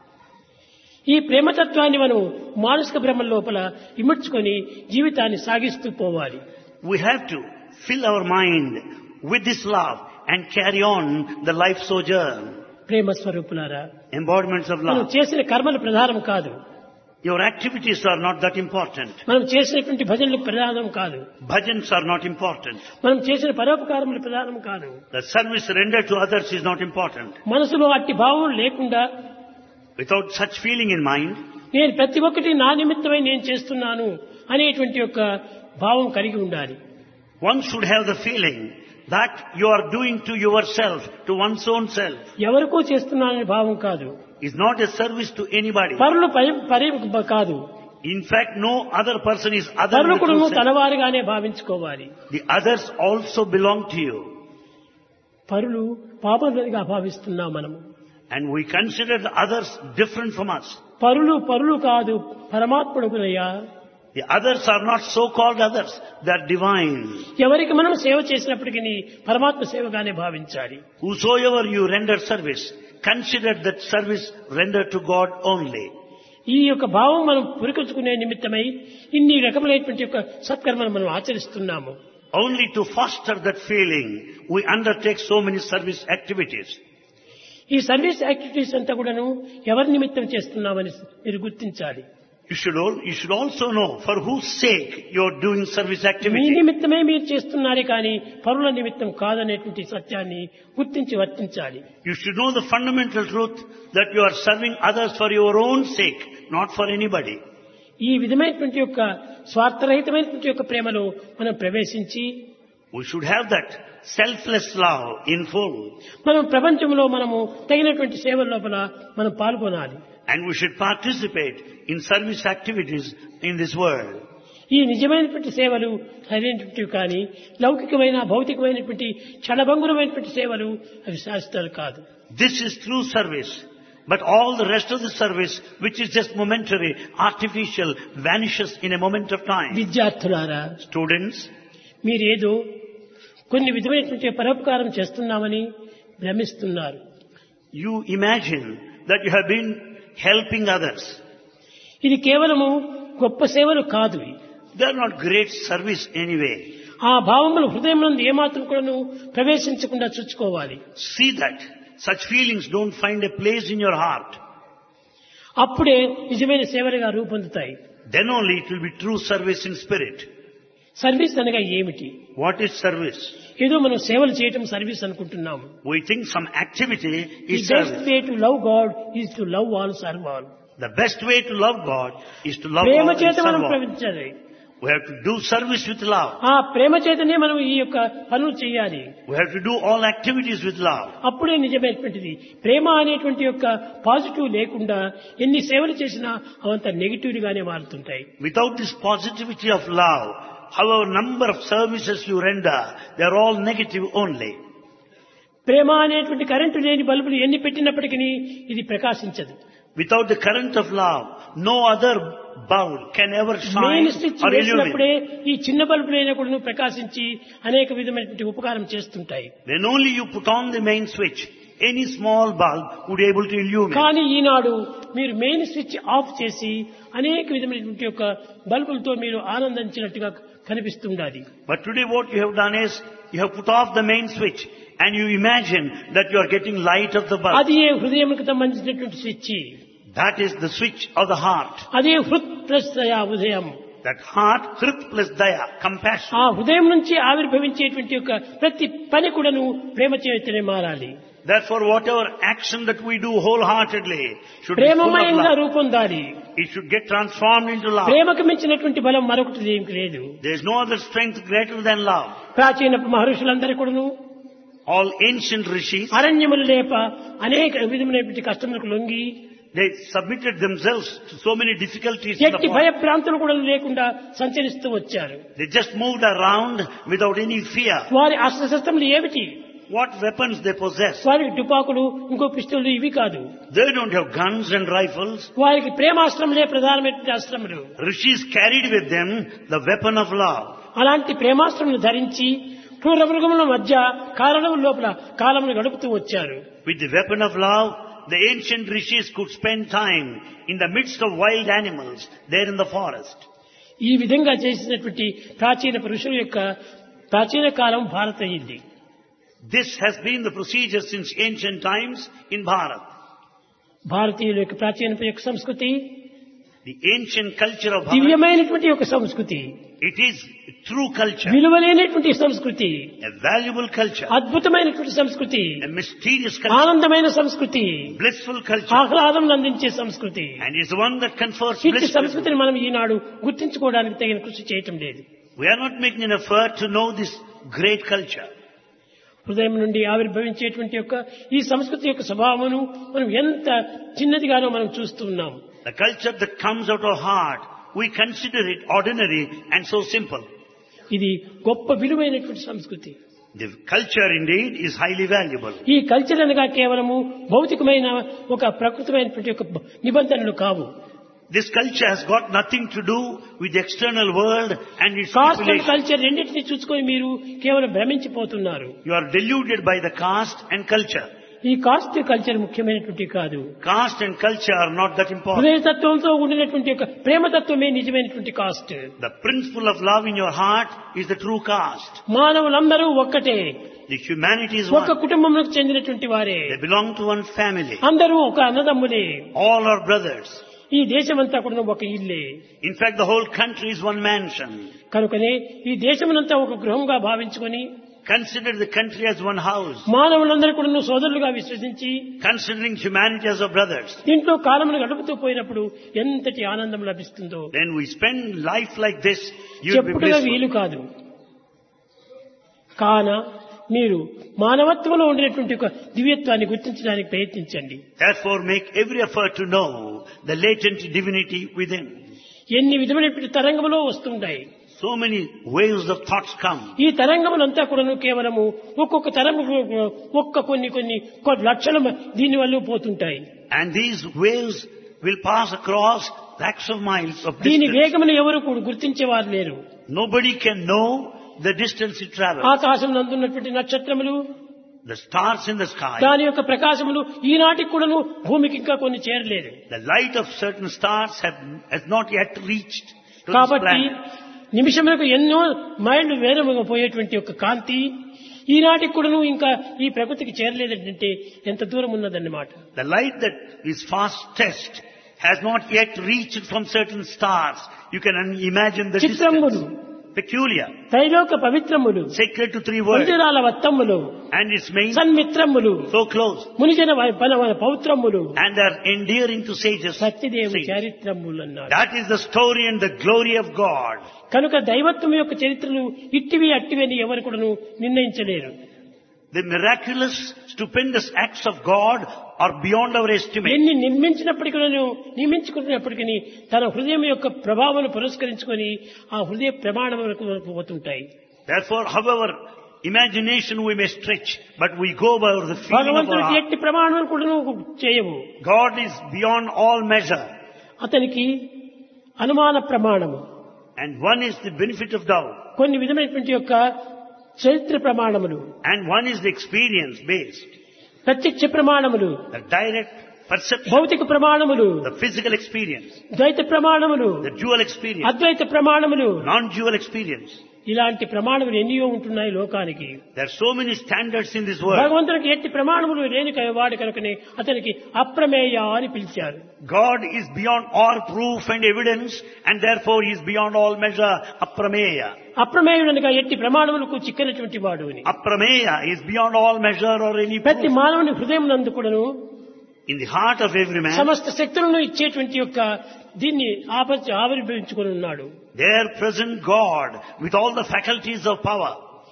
ఈ ప్రేమతత్వాన్ని మనం మానసిక భ్రమల లోపల ఇముడ్చుకొని జీవితాన్ని సాగిస్తూ పోవాలి. We have to fill our mind with this love and carry on the life sojourn. ప్రేమ స్వరూపులారా, Embodiments of మనం love. చేసిన కర్మలు ప్రధానం కాదు. Your activities are not that important. మనం చేసినటువంటి భజనలు ప్రధానం కాదు. Bhajans are not important. మనం చేసిన పరోపకారములు ప్రధానం కాదు. The service rendered to others is not important. మనసులో అట్టి భావం లేకుండా Without such feeling in mind, నేను ప్రతి ఒక్కటి నా నిమిత్తమై నేను చేస్తున్నాను అనేటువంటి యొక్క భావం కలిగి ఉండాలి. one should have the feeling that you are doing to yourself, to one's own self. ఎవరికో చేస్తున్నాననే భావం కాదు. Is not a service to anybody. పరులు పరి పరి కాదు. In fact, no other person is other పరులు than కూడా yourself. తలవారుగానే భావించుకోవాలి. The others also belong to you. పరులు పాపంగా భావిస్తున్నాం మనము. And we consider the others different from us. పరులు పరులు కాదు, పరమాత్ముడుగునయ్యా. The others are not so-called others. They are divine. ఎవరికి మనం సేవ చేసినప్పటికీ పరమాత్మ సేవగానే భావించాలి. Whosoever you render service, consider that service rendered to God only. ఈ యొక్క భావం మనం పురికొచ్చుకునే నిమిత్తమై ఇన్ని రకములైనటువంటి యొక్క సత్కర్మలు మనం ఆచరిస్తున్నాము. Only to foster that feeling, we undertake so many service activities. ఈ సర్వీస్ యాక్టివిటీస్ అంతా కూడాను ఎవరి నిమిత్తం చేస్తున్నామని మీరు గుర్తించాలి. You should, all, you should also know for whose sake you are doing service me activity. నిమిత్తమే మీరు చేస్తున్నారే కానీ పరుల నిమిత్తం కాదనేటువంటి సత్యాన్ని గుర్తించి వర్తించాలి. You should know the fundamental truth that you are serving others for your own sake, not for anybody. ఈ విధమైనటువంటి యొక్క స్వార్థరహితమైనటువంటి యొక్క ప్రేమలో మనం ప్రవేశించి We should have that selfless love in full. మనం ప్రపంచంలో మనము తగినటువంటి సేవల లోపల మనం పాల్గొనాలి. And we should participate in service activities in this world. ఈ నిజమైనటువంటి సేవలు సరైనటువంటివి కానీ లౌకికమైన భౌతికమైనటువంటి క్షణభంగురమైనటువంటి సేవలు అవి శాశ్వతాలు కాదు. This is true service. But all the rest of the service, which is just momentary, artificial, vanishes in a moment of time. విద్యార్థులారా, Students, మీరేదో కొన్ని విధమైనటువంటి పరోపకారం చేస్తున్నామని భ్రమిస్తున్నారు. you imagine that you have been helping others. ఇది కేవలము గొప్ప సేవలు కాదు. They are not great service anyway. ఆ భావములు హృదయం నుండి ఏమాత్రం కూడా ప్రవేశించకుండా చూసుకోవాలి. See that such feelings don't find a place in your heart. అప్పుడే నిజమైన సేవలుగా రూపొందుతాయి. Then only it will be true service in spirit. Service అనగా ఏమిటి? What is service? ఏదో మనం సేవలు చేయటం సర్వీస్ అనుకుంటున్నాము. We think some activity the is best service. Way to love God is to love all, serve all. The best way to love God is to love ప్రేమ all and చేత serve మనం all. ప్రవర్తించాలి. We have to do service with love. ఆ ప్రేమ చేతనే మనం ఈ యొక్క పనులు చేయాలి. We have to do all activities with love. అప్పుడే నిజమైనటువంటిది. ప్రేమ అనేటువంటి యొక్క పాజిటివ్ లేకుండా ఎన్ని సేవలు చేసినా అవంత నెగిటివ్ గానే మారుతుంటాయి. Without this positivity of love, however number of services you render, they are all negative only. ప్రేమ అనేటువంటి కరెంటు లేని బల్బులు ఎన్ని పెట్టినప్పటికీ ఇది ప్రకాశించదు. Without the current of love, no other bulb can ever shine main switch or వేసినప్పుడే illuminate. ఈ చిన్న బల్బులైనా కూడా ప్రకాశించి అనేక విధమైనటువంటి ఉపకారం చేస్తుంటాయి. When only you put on the main switch, any small bulb would be able to illuminate. కానీ ఈనాడు మీరు మెయిన్ స్విచ్ ఆఫ్ చేసి అనేక విధమైనటువంటి యొక్క బల్బులతో మీరు ఆనందించినట్టుగా కనిపిస్తుండాలి. But today what you have done is, you have put off the main switch and you imagine that you are getting light of the bulb. అది ఏ హృదయంకి సంబంధించినటువంటి switch. That is the switch of the heart. అదే హృత్ plus దయా ఉదయం. That heart, hrit plus daya, compassion. ఆ హృదయం నుంచి ఆవిర్భవించేటువంటి యొక్క ప్రతి పని కూడాను ప్రేమ చేతనే మారాలి. Therefore, whatever action that we do wholeheartedly should be full of ప్రేమమయంగా love. రూపొందాలి. It should get transformed into love. ప్రేమకు మించినటువంటి బలం మరొకటి ఏమీ లేదు. There is no other strength greater than love. ప్రాచీన మహర్షులందరూ కూడాను All ancient rishis, అరణ్యములు లేప అనేక విధమైనటువంటి కష్టములకు లొంగి they submitted themselves to so many difficulties in ఎట్టి the భయ forest. ప్రాంతాలు కూడా లేకుండా సంచరిస్తూ వచ్చారు. They just moved around without any fear. వారి అస్త్రశస్త్రములు ఏమిటి? What weapons they possess? వారికి తుపాకులు, ఇంకో పిస్టోళ్ళు ఇవి కాదు. They don't have guns and rifles. వారికి ప్రేమాస్త్రములే ప్రధానమైనటువంటి అస్త్రములు. Rishis carried with them the weapon of love. అలాంటి ప్రేమాస్త్రములు ధరించి క్రూర మృగముల మధ్య కారణం లోపల కాలమును గడుపుతూ వచ్చారు. With the weapon of love, the ancient rishis could spend time in the midst of wild animals there in the forest. ఈ విధంగా చేసినటువంటి ప్రాచీన పురుషుల యొక్క ప్రాచీన కాలం భారత అయింది. This has been the procedure since ancient times in Bharat. భారతీయుల యొక్క ప్రాచీన యొక్క సంస్కృతి The ancient culture of Bharat, దివ్యమైనటువంటి ఒక సంస్కృతి, it is true culture, విలువలేనటువంటి సంస్కృతి, a valuable culture, అద్భుతమైనటువంటి సంస్కృతి, a mysterious culture, ఆనందమైన సంస్కృతి, blissful culture, ఆహ్లాదం అందించే సంస్కృతి. and is one that confers ఇట్టి bliss. సంస్కృతిని మనం ఈనాడు గుర్తించుకోవడానికి తగిన కృషి చేయటం లేదు. We are not making an effort to know this great culture. హృదయం నుండి ఆవిర్భవించేటువంటి యొక్క ఈ సంస్కృతి యొక్క స్వభావమును మనం ఎంత చిన్నదిగానో మనం చూస్తూ ఉన్నాం. The culture that comes out of heart, we consider it ordinary and so simple. ఇది గొప్ప విలువైనటువంటి సంస్కృతి. The culture indeed is highly valuable. ఈ కల్చర్ అనగా కేవలము భౌతికమైన ఒక ప్రకృతిమైనటువంటి ఒక నిబంధనలు కావు. This culture has got nothing to do with the external world and its caste and stipulations. Culture రెండింటినీ చూసుకొని మీరు కేవలం భ్రమించిపోతున్నారు. You are deluded by the caste and culture. ఈ కాస్ట్ కల్చర్ ముఖ్యమైనటువంటి కాదు. Caste and culture are not that important. హృదయతత్వంతో ఉండినటువంటి యొక్క ప్రేమతత్వమే నిజమైనటువంటి caste. The principle of love in your heart is the true caste. మానవులందరూ ఒక్కటే, The humanity is ఒక one. కుటుంబంలోకి చెందినటువంటి వారే, They belong to one family. అందరూ ఒక అన్నదమ్ములే. All are brothers. ఈ దేశమంతా కూడా ఒక ఇల్లే. In fact, the whole country is one mansion. కనుకనే ఈ దేశమునంతా ఒక గృహంగా భావించుకొని Consider the country as one house. మానవులందరూ కూడా సోదరులుగా విశ్వసించి Considering humanity as our brothers. దీంట్లో కాలమును గడుపుతూ పోయినప్పుడు ఎంతటి ఆనందం లభిస్తుందో Then we spend life like this, you will be చెప్పుడుగా వీలు blissful. కాదు. కాన మీరు మానవత్వంలో ఉండేటువంటి ఒక దివ్యత్వాన్ని గుర్తించడానికి ప్రయత్నించండి. Therefore, make every effort to know the latent divinity within. ఎన్ని విధమైనటువంటి తరంగములో వస్తుంటాయి. So many waves of thoughts come. ఈ తరంగములంతా కూడా కేవలము ఒక్కొక్క తరంగ ఒక్క కొన్ని కొన్ని కొన్ని లక్షల దీని వల్ల పోతుంటాయి. And these waves will pass across lakhs of miles of దీని distance. వేగమును ఎవరు కూడా గుర్తించేవారు లేరు. Nobody can know the distance it travels. ఆకాశం నందున్నటువంటి నక్షత్రములు, The stars in the sky, దాని యొక్క ప్రకాశములు ఈనాటికి కూడాను భూమికి ఇంకా కొన్ని చేరలేదు. the light of certain stars have, has not yet reached to this కాబట్టి planet. నిమిషములకు ఎన్నో మైళ్ళు వేగముగా పోయేటువంటి యొక్క కాంతి ఈనాటికి కూడాను ఇంకా ఈ ప్రకృతికి చేరలేదంటే ఎంత దూరం ఉన్నదన్నమాట. The light that is fastest has not yet reached from certain stars. You can un- imagine the చిత్రములు, distance. Peculiar, త్రైలోక పవిత్రములు, sacred to three worlds, మందిరాల వత్తములు, and its main సన్మిత్రములు, so close, మునిజన వై- పల- పౌత్రములు, and are endearing to sages. Satyadev saints. చారిత్రములు అన్నాడు. That is the story and the glory of God. కనుక దైవత్వం యొక్క చరిత్రలు ఇట్టివి అట్టివి అని ఎవరు కూడాను నిర్ణయించలేరు. The miraculous, stupendous acts of God are beyond our estimate. ఎన్ని నిర్మించినప్పటికీ నియమించుకున్నప్పటికీ తన హృదయం యొక్క ప్రభావం పురస్కరించుకొని ఆ హృదయ ప్రమాణములకు పోతుంటాయి. Therefore, however imagination we may stretch, but we go by the feeling of our భగవంతుడికి heart. ఎట్టి ప్రమాణం కూడా చేయవు. God is beyond all measure, అతనికి అనుమాన ప్రమాణము, and one is the benefit of doubt, కొన్ని విధమైనటువంటి యొక్క చరిత్ర ప్రమాణములు, and one is the experience based, ప్రత్యక్ష ప్రమాణములు, the direct perception, భౌతిక ప్రమాణములు, the physical experience, ద్వైత ప్రమాణములు, the dual experience, Advaita ప్రమాణములు, non-dual experience. ఇలాంటి ప్రమాణములు ఎన్నో ఉంటున్నాయి లోకానికి. There are so many standards in this world. భగవంతునికి ఎట్టి ప్రమాణములు లేని వాడి కనుకనే అతనికి అప్రమేయ అని పిలిచారు. God is beyond all proof and evidence, and therefore He is beyond all measure, aprameya. అప్రమేయుడనగా ఎట్టి ప్రమాణములకు చిక్కనటువంటి వాడు అని. Aprameya is beyond all measure or any ప్రతి proof. మానవుని హృదయం నందు కూడాను In the heart of every man, సమస్త శక్తులను ఇచ్చేటువంటి యొక్క దీన్ని ఆప- ఆవిర్భవించుకొని ఉన్నాడు. there present God with all the faculties of power.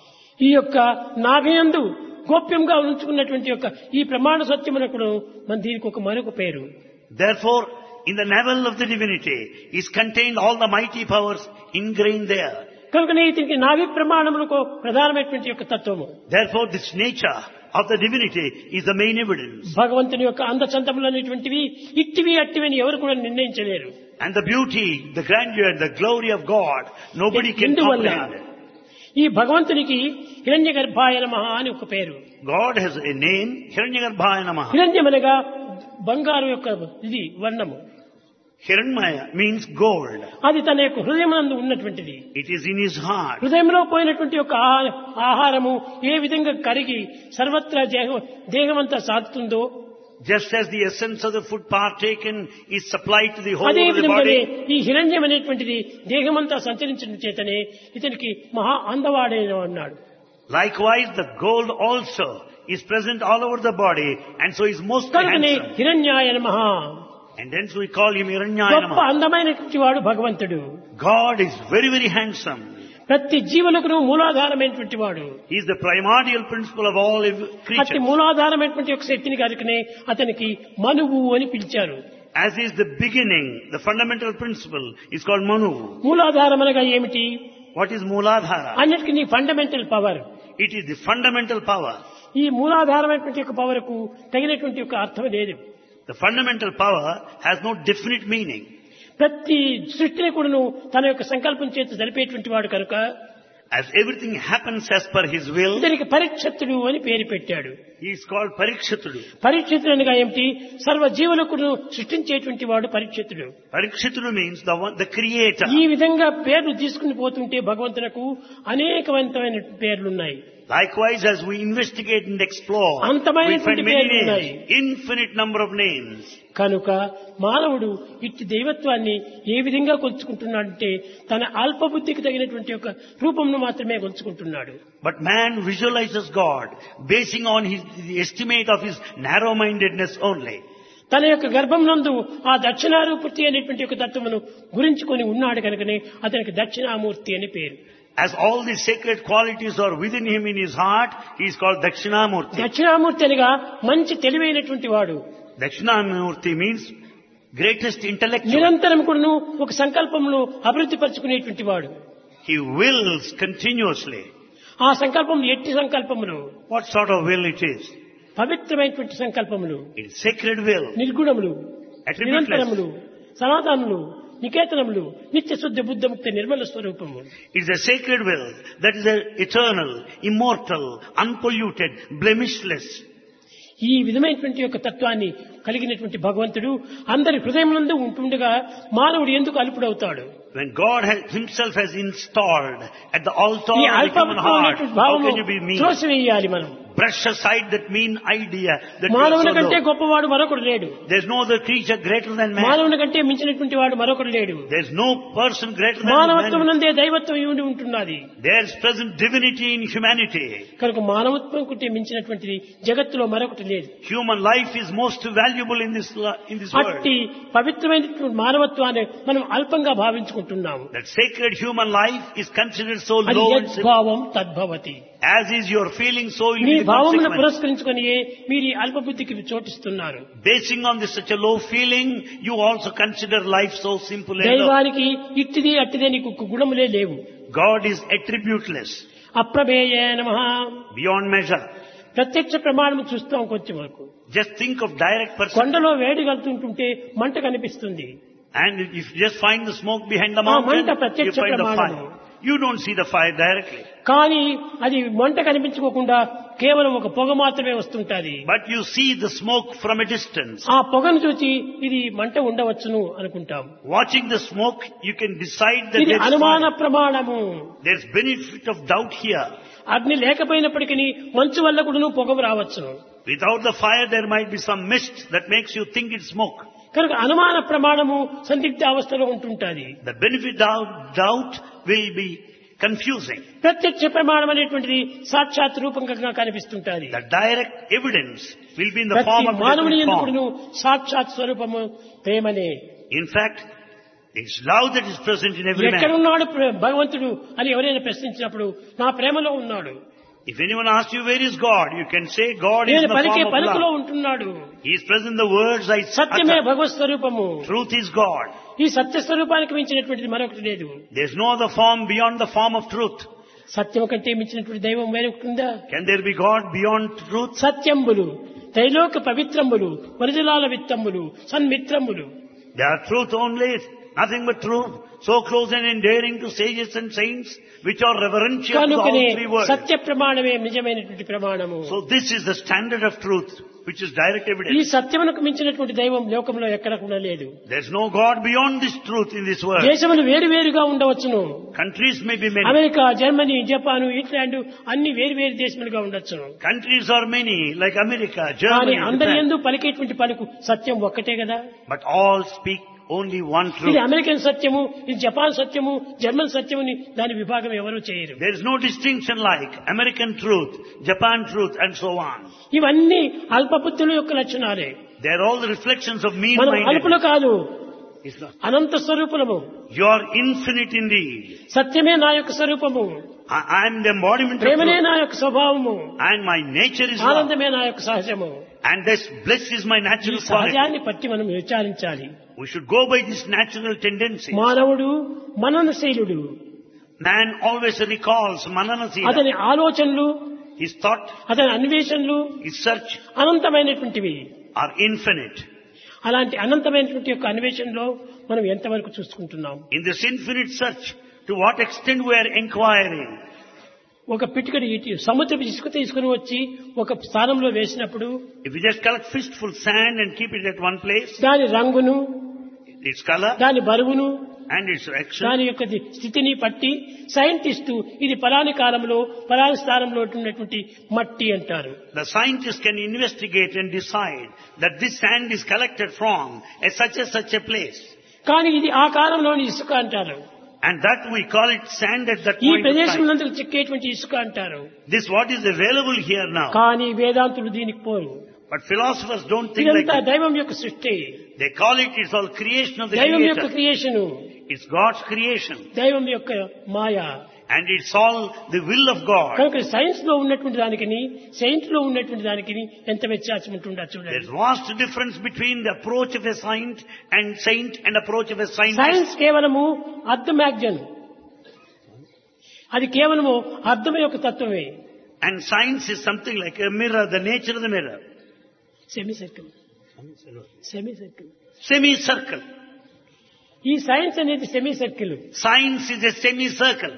ఈ యొక్క నాభియందు గోప్యంగా ఉంచుకున్నటువంటి యొక్క ఈ ప్రమాణ సత్యమునకు మన దీనికి ఒక మరొక పేరు. Therefore, in the navel of the divinity is contained all the mighty powers ingrained there. కనుకనే ఇతనికి నాభి ప్రమాణములకు ప్రధానమైనటువంటి యొక్క తత్వము. Therefore, this nature of the divinity is the main evidence. భగవంతుని యొక్క అందచందములు అనేటువంటివి ఇట్టివి అట్టివి అని ఎవరు కూడా నిర్ణయించలేరు. And the beauty, the grandeur, the glory of God, nobody can ఎందువల్ల comprehend it. ఈ భగవంతునికి హిరణ్య గర్భాయ నమః అని ఒక పేరు. God has a name, Hiranyagarbhaya Namaha. హిరణ్యమనగా బంగారు యొక్క ఇది వర్ణము. Hiranmaya means gold. అది తన యొక్క హృదయమునందు ఉన్నటువంటిది. It is in his heart. హృదయంలో పోయినటువంటి యొక్క ఆ- ఆహారము ఏ విధంగా కరిగి సర్వత్రా దేహం దేహమంతా సాగుతుందో Just as the essence of the food partaken is supplied to the whole అదే of the విధంగానే body, ఈ హిరణ్యం అనేటువంటిది దేహమంతా సంచరించడం చేతనే ఇతనికి మహా అందవాడైన అన్నాడు. likewise the gold also is present all over the body, and so is most కనుకనే handsome. హిరణ్యాయ నమః, And hence we call him Hiranyaya గొప్ప Namaha. అందమైనటువంటి వాడు భగవంతుడు. God is very, very handsome. ప్రతి జీవులకు మూలాధారమైనటువంటి వాడు. He is the primordial principle of all ev- అతి creatures. మూలాధారమైనటువంటి ఒక శక్తిని కనుకనే అతనికి మనువు అని పిలిచారు. As is the beginning, the fundamental principle is called Manu. మూలాధారం అనగా ఏమిటి? What is Mooladhara? అన్నిటికీ fundamental power. It is the fundamental power. ఈ మూలాధారమైనటువంటి యొక్క పవర్ కు తగినటువంటి ఒక అర్థం లేదు. The fundamental power has no definite meaning. ప్రతి సృష్టిని కూడాను తన యొక్క సంకల్పం చేత జరిపేటువంటి వాడు కనుక As everything happens as per his will, ఇతనికి పరీక్షితుడు అని పేరు పెట్టాడు. he is called Parikshitudu. పరీక్షితుడు అనగా ఏమిటి? సర్వ జీవులకు సృష్టించేటువంటి వాడు పరీక్షితుడు. Parikshitudu means the one, the creator. ఈ విధంగా పేర్లు తీసుకుని పోతుంటే భగవంతునకు అనేకవంతమైన పేర్లున్నాయి. Likewise, as we investigate and explore, we అంతమైనటువంటి find many పేర్లు names, ఉన్నాయి. infinite number of names. కనుక మానవుడు ఇట్టి దైవత్వాన్ని ఏ విధంగా కొలుచుకుంటున్నాడంటే తన అల్పబుద్ధికి తగినటువంటి ఒక రూపంను మాత్రమే కొలుచుకుంటున్నాడు. But man visualizes God basing on his the estimate of his narrow-mindedness only. తన యొక్క గర్భం నందు ఆ దక్షిణారూపూర్తి అనేటువంటి ఒక తత్వమును గురించుకొని ఉన్నాడు కనుకనే అతనికి దక్షిణామూర్తి అని పేరు. As all the sacred qualities are within him in his heart, he is called Dakshinamurti. Dakshinamurthy అనగా మంచి తెలివైనటువంటి వాడు. Dakshinamurti means greatest intellectual. నిరంతరం కూడాను ఒక సంకల్పమును అభివృద్ధి పరచుకునేటువంటి వాడు. He wills continuously. ఆ సంకల్పములు ఎట్టి సంకల్పములు? What sort of will it is? పవిత్రమైనటువంటి సంకల్పములు, It is sacred will. నిర్గుణములు, Attributeless. నిరంతరములు, సనాతనములు, నికేతనములు, నిత్య శుద్ధ బుద్ధముక్త నిర్మల స్వరూపము. It is a sacred will that is a eternal, immortal, unpolluted, blemishless. ఈ విధమైనటువంటి యొక్క తత్వాన్ని కలిగినటువంటి భగవంతుడు అందరి హృదయమునందు ఉంటుండగా మానవుడు ఎందుకు అల్పుడవుతాడు? When God has, himself has installed at the altar ఈ of the human అల్పత్వం heart, అనేటువంటి how భావము can you be mean? త్రోసివేయాలి మనం. Brush aside that mean idea that you are మానవుని so కంటే low. గొప్పవాడు మరొకడు లేడు. There's no other creature greater than man. మానవుని కంటే మించినటువంటి వాడు మరొకడు లేడు. There's no person greater than మానవత్వం man. నందే దైవత్వం ఉండి ఉంటున్నది. There's present divinity in humanity. కనుక మానవత్వం కంటే మించినటువంటిది జగత్తులో మరొకటి లేదు. Human life is most valuable in this li- in this world. అట్టి పవిత్రమైనటువంటి మానవత్వాన్ని మనం అల్పంగా భావించుకుంటున్నాము. That sacred human life is considered so అది low and simple. యద్భావం తద్భవతి. As is your feeling, so will me be the భావమును consequence. పురస్కరించుకొని మీరు ఈ అల్పబుద్ధికి చోటిస్తున్నారు. Basing on this such a low feeling, you also consider life so simple and low. దైవానికి ఇట్టిది అట్టిదే నీకు గుణములే లేవు. God is attributeless, అప్రమేయ నమః. beyond measure. ప్రత్యక్ష ప్రమాణం చూస్తాం కొంచెం వరకు. Just think of direct perception. కొండలో వేడి కలుతుంటుంటే మంట కనిపిస్తుంది. And if you just find the smoke behind the ఆ mountain, మంట you ప్రత్యక్ష find the ప్రమాణము. fire. You don't see the fire directly. కానీ అది మంట కనిపించుకోకుండా కేవలం ఒక పొగ మాత్రమే వస్తుంటది. But you see the smoke from a distance. ఆ పొగను చూసి ఇది మంట ఉండవచ్చును అనుకుంటాం. Watching the smoke, you can decide that ఇది there's అనుమాన fire. ప్రమాణము. There's benefit of doubt here. అగ్ని లేకపోయినప్పటికీ మంచు వల్ల కూడా పొగ రావచ్చును. Without the fire, there might be some mist that makes you think it's smoke. కనుక అనుమాన ప్రమాణము సందిగ్ధ అవస్థలో ఉంటుంటది. The benefit of doubt will be confusing. ప్రత్యక్ష ప్రమాణం అనేటువంటిది సాక్షాత్ రూపంగా కనిపిస్తుంటది. The direct evidence will be in the ప్రతి form of మానవుని different ఎందుకును form. సాక్షాత్ స్వరూపము ప్రేమనే. In fact, it's love that is present in every man. ఎక్కడున్నాడు ప్ర- భగవంతుడు అని ఎవరైనా ప్రశ్నించినప్పుడు నా ప్రేమలో ఉన్నాడు. If anyone asks you where is God, you can say God is in నేను the పలికే form of పలుకులో love. ఉంటున్నాడు. He is present in the words I సత్యమే utter. భగవత్ స్వరూపము. Truth is God. ఈ సత్య స్వరూపానికి మించినటువంటిది మరొకటి లేదు. There's no other form beyond the form of truth. సత్యం కంటే మించినటువంటి దైవం వేరొకటి ఉందా? Can there be God beyond truth? సత్యంబులు త్రైలోక పవిత్రంబులు వరజలాల విత్తంబులు సన్మిత్రంబులు. They are truth only, nothing but truth. So close and endearing to sages and saints, which are reverential to all కనుకనే three words. సత్య ప్రమాణమే నిజమైనటువంటి ప్రమాణము. So this is the standard of truth, which is direct ఈ evidence. సత్యమునకు మించినటువంటి దైవం లోకంలో ఎక్కడ కూడా లేదు. There's no God beyond this truth in this world. దేశములు వేరు వేరుగా ఉండవచ్చును. Countries may be many. America, Germany, Japan, England అన్ని వేరు వేరు దేశములుగా ఉండొచ్చును. Countries are many, like America, కానీ Germany, అందరి Japan. యందు పలికేటువంటి పలుకు సత్యం ఒక్కటే కదా. But all speak only one ఇది truth. అమెరికన్ సత్యము, ఇది జపాన్ సత్యము, జర్మన్ సత్యముని దాని విభాగం ఎవరు చేయరు. There is no distinction like American truth, Japan truth, and so on. ఇవన్నీ అల్పబుద్ధుల యొక్క లక్షణాలే. They are all the reflections of మనం అల్పులు mean-mindedness. కాదు, It's not. Anantha స్వరూపులము. You are infinite indeed. సత్యమే నా యొక్క స్వరూపము, I I am the embodiment of ప్రేమనే truth. నా యొక్క స్వభావము, And my nature is love. ఆనందమే నా యొక్క సహజము. And this bliss is my ఈ natural quality. సహజాన్ని పట్టి మనం విచారించాలి. We should go by this natural tendency. మానవుడు మననశీలుడు. Man always recalls Mananasila. అతని ఆలోచనలు, His thought, అతని అన్వేషణలు his search అనంతమైనటువంటివి. are infinite. అలాంటి అనంతమైనటువంటి యొక్క అన్వేషణలో మనం ఎంతవరకు చూసుకుంటున్నాం. In this infinite search, to what extent we are inquiring. ఒక పిటికడి ఇటు సముద్రపు ఇసుక తీసుకుని వచ్చి ఒక స్థానంలో వేసినప్పుడు If we just collect fistful sand and keep it at one place, దాని రంగును, its color దాని బరువును, and its action, దాని యొక్క స్థితిని పట్టి సైంటిస్టు ఇది పలాని కాలంలో పలాని స్థానంలో ఉన్నటువంటి మట్టి అంటారు. the scientist can investigate and decide that this sand is collected from a such and such a place. కానీ ఇది ఆ కాలంలోని ఇసుక అంటారు. And that we call it sand at that ఈ point of time. ప్రదేశంలో చిక్కేటువంటి ఇసుక అంటారు. This what is available here now. కానీ వేదాంతులు దీనికి పోరు. But philosophers don't think like ఇదంతా that. దైవం యొక్క సృష్టి, They call it, it's all creation of the దైవం యొక్క creator. Creation, It's God's creation. దైవం యొక్క మాయ. And it's all the will of God. కనుక సైన్స్ లో ఉన్నటువంటి దానికి సైన్స్ లో ఉన్నటువంటి దానికి ఎంత వ్యత్యాసం ఉంటుందా చూడండి. There's vast difference between the approach of a saint and saint and approach of a science scientist. కేవలము అర్థమాగ్జన్, అది కేవలము అర్థం యొక్క తత్వమే. And science is something like a mirror, the nature of the mirror. Semi circle, semi circle. Semicircle. ఈ science అనేది semi circle. Science is a semicircle.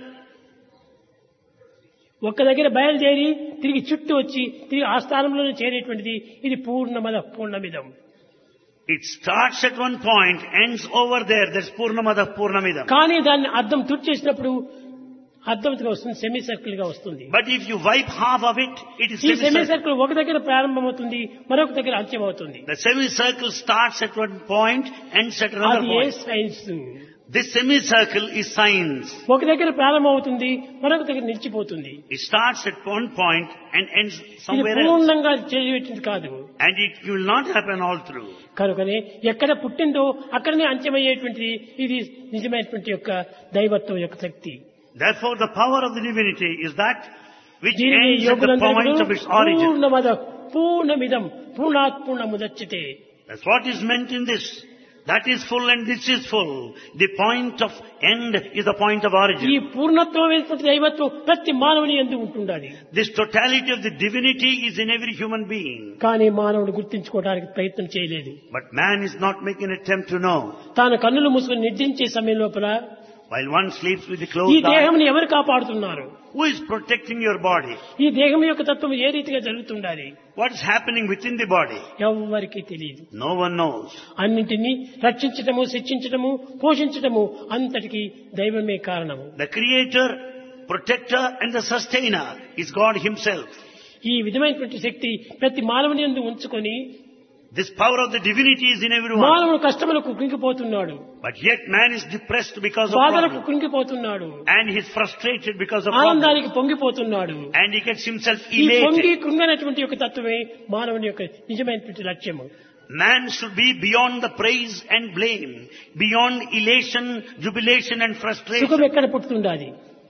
ఒక్క దగ్గర బయలుదేరి తిరిగి చుట్టూ వచ్చి తిరిగి ఆ స్థానంలోనే చేరేటువంటిది ఇది పూర్ణమద పూర్ణమిదం. It starts at one point, ends over there. That's Purnamada Purnamidam. కానీ దాన్ని అర్థం తుడిచేసినప్పుడు అర్థంగా వస్తుంది, సెమీ సర్కిల్ గా వస్తుంది. But if you wipe half of it, it is ఈ సెమీ semicircle. సర్కిల్ ఒక దగ్గర ప్రారంభమవుతుంది, మరొక దగ్గర అంత్యమవుతుంది. The semicircle starts at one point, ends at another అది ఏ point. Science. This semicircle is science. ఒక దగ్గర ప్రారంభమవుతుంది, మరొక దగ్గర నిలిచిపోతుంది. It starts at one point and ends ఇది somewhere else. పూర్ణంగా చేయబెట్టింది కాదు. And it will not happen all through. కనుకనే ఎక్కడ పుట్టిందో అక్కడనే అంత్యమయ్యేటువంటిది ఇది నిజమైనటువంటి యొక్క దైవత్వం యొక్క శక్తి. Therefore, the power of the divinity is that which దీనిని ends at the యోగులందరూ point of its origin. పూర్ణమద పూర్ణమిదం పూర్ణాత్ పూర్ణముదచ్యతే. That's what is meant in this. That is full and this is full. The point of end is the point of ఈ origin. పూర్ణత్వమైనటువంటి దైవత్వం ప్రతి మానవుని యందు ఉంటుండాలి. This totality of the divinity is in every human being. కానీ మానవుడు గుర్తించుకోవడానికి ప్రయత్నం చేయలేదు. But man is not making an attempt to know. తాను కన్నులు మూసుకొని నిద్రించే సమయం లోపల While one sleeps with the ఈ closed eye, దేహంని ఎవరు కాపాడుతున్నారు? who is protecting your body? ఈ దేహం యొక్క తత్వం ఏ రీతిగా జరుగుతుండాలి? What is happening within the body? ఎవ్వరికీ తెలియదు. No one knows. అన్నింటినీ రక్షించటము, శిక్షించటము, పోషించటము అంతటికి దైవమే కారణము. The creator, protector and the sustainer is God himself. ఈ విధమైనటువంటి శక్తి ప్రతి మానవుని యందు ఉంచుకొని This power of the divinity is in everyone. మానవుడు కష్టములకు కృంగిపోతున్నాడు, But yet man is depressed because of బాధలకు problems. కృంగిపోతున్నాడు, And he is frustrated because of problems. ఆనందానికి పొంగిపోతున్నాడు. And he gets himself ఈ పొంగి elated. కృంగనటువంటి యొక్క తత్వమే మానవుని యొక్క నిజమైనటువంటి లక్ష్యము. Man should be beyond the praise and blame, beyond elation, jubilation and సుఖం frustration. ఎక్కడ పుడుతుండాలి?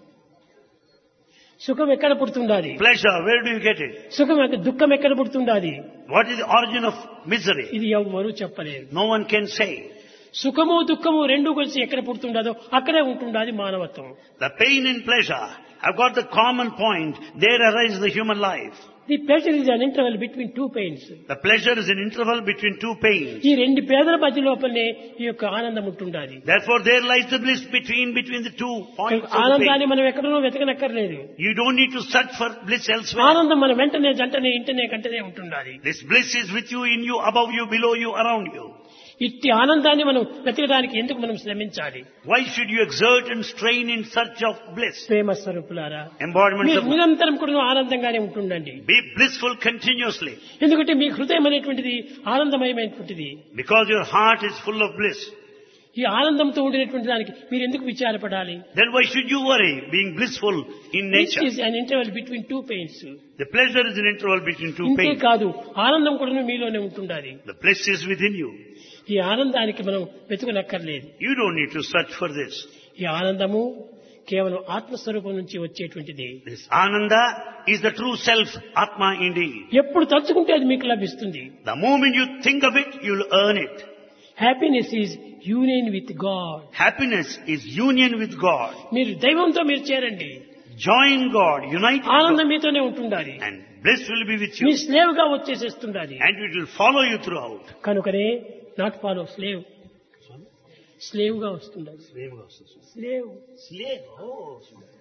సుఖం ఎక్కడ పుడుతుండాలి? Pleasure, where do you get it? సుఖం ఎక్క- దుఃఖం ఎక్కడ పుడుతుండాలి? What is the origin of misery? ఇది ఎవ్వరూ చెప్పలేరు. No one can say. సుఖము దుఃఖము రెండు కలిసి ఎక్కడ పుడుతుండదో అక్కడే ఉంటుండాలి మానవత్వం. The pain and pleasure have got the common point. There arises the human life. The pleasure is an interval between two pains. The pleasure is an interval between two pains. ఈ రెండు పేదల మధ్య లోపలనే ఈ యొక్క ఆనందం ఉంటుండాలి. Therefore there lies the bliss between between the two points of the ఆనందాన్ని pain. మనం ఎక్కడనో వెతకనక్కర్లేదు. You don't need to search for bliss elsewhere. ఆనందం మన వెంటనే జంటనే ఇంటనే కంటనే ఉంటుండాలి. This bliss is with you, in you, above you, below you, around you. ఇట్టి ఆనందాన్ని మనం వెతకడానికి ఎందుకు మనం శ్రమించాలి? Why should you exert and strain in search of bliss? ప్రేమ స్వరూపులారా, Embodiments మీరు of నిరంతరం కూడా ఆనందంగానే ఉంటుండండి. be blissful continuously. ఎందుకంటే మీ హృదయం అనేటువంటిది ఆనందమయమైనటువంటిది. Because your heart is full of bliss. ఈ ఆనందంతో ఉండినటువంటి దానికి మీరు ఎందుకు విచారపడాలి? Then why should you worry, being blissful in This nature? is an interval between two pains. The pleasure is an interval between two ఇంతే pains. కాదు, ఆనందం కూడా మీలోనే ఉంటుండాలి. The bliss is within you. ఈ ఆనందానికి మనం వెతుకనక్కర్లేదు. You don't need to search for this. ఈ ఆనందము కేవలం ఆత్మస్వరూపం నుంచి వచ్చేటువంటిది. This Ananda is the true self, Atma indeed. ఎప్పుడు తలుచుకుంటే అది మీకు లభిస్తుంది. The moment you think of it, you'll earn it. Happiness is union with God. Happiness is union with God. మీరు దైవంతో మీరు చేరండి. Join God, unite with ఆనందం God. మీతోనే ఉంటుండాలి. And bliss will be with మీ you. స్లేవ్ గా వచ్చేసేస్తుండాలి. And it will follow you throughout. కనుకనే నాట్ ఫాలో స్లేవ్, స్లేవ్ గా వస్తుండాలి. Slave Slave. Oh.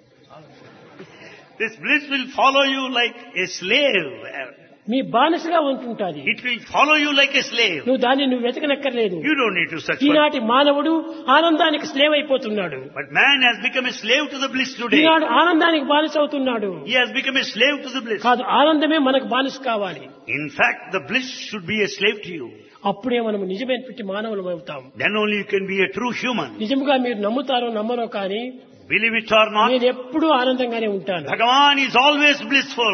This bliss will follow you like a slave. మీ బానిసగా ఉంటుంటాది. It will follow you like a slave. నువ్వు దాన్ని నువ్వు వెతకనక్కర్లేదు. You don't need to search for it. ఈనాటి మానవుడు ఆనందానికి స్లేవ్ అయిపోతున్నాడు. But man has become a slave to the bliss today. ఈనాడు ఆనందానికి బానిస అవుతున్నాడు. He has become a slave to the bliss. కాదు, ఆనందమే మనకు బానిస కావాలి. In fact, the bliss should be a slave to you. అప్పుడే మనం నిజమైనటువంటి మానవులం అవుతాం. Then only you can be a true human. నిజంగా మీరు నమ్ముతారో నమ్మరో కానీ Believe it or not, నేను ఎప్పుడూ ఆనందంగానే ఉంటాను. Bhagavan is always blissful.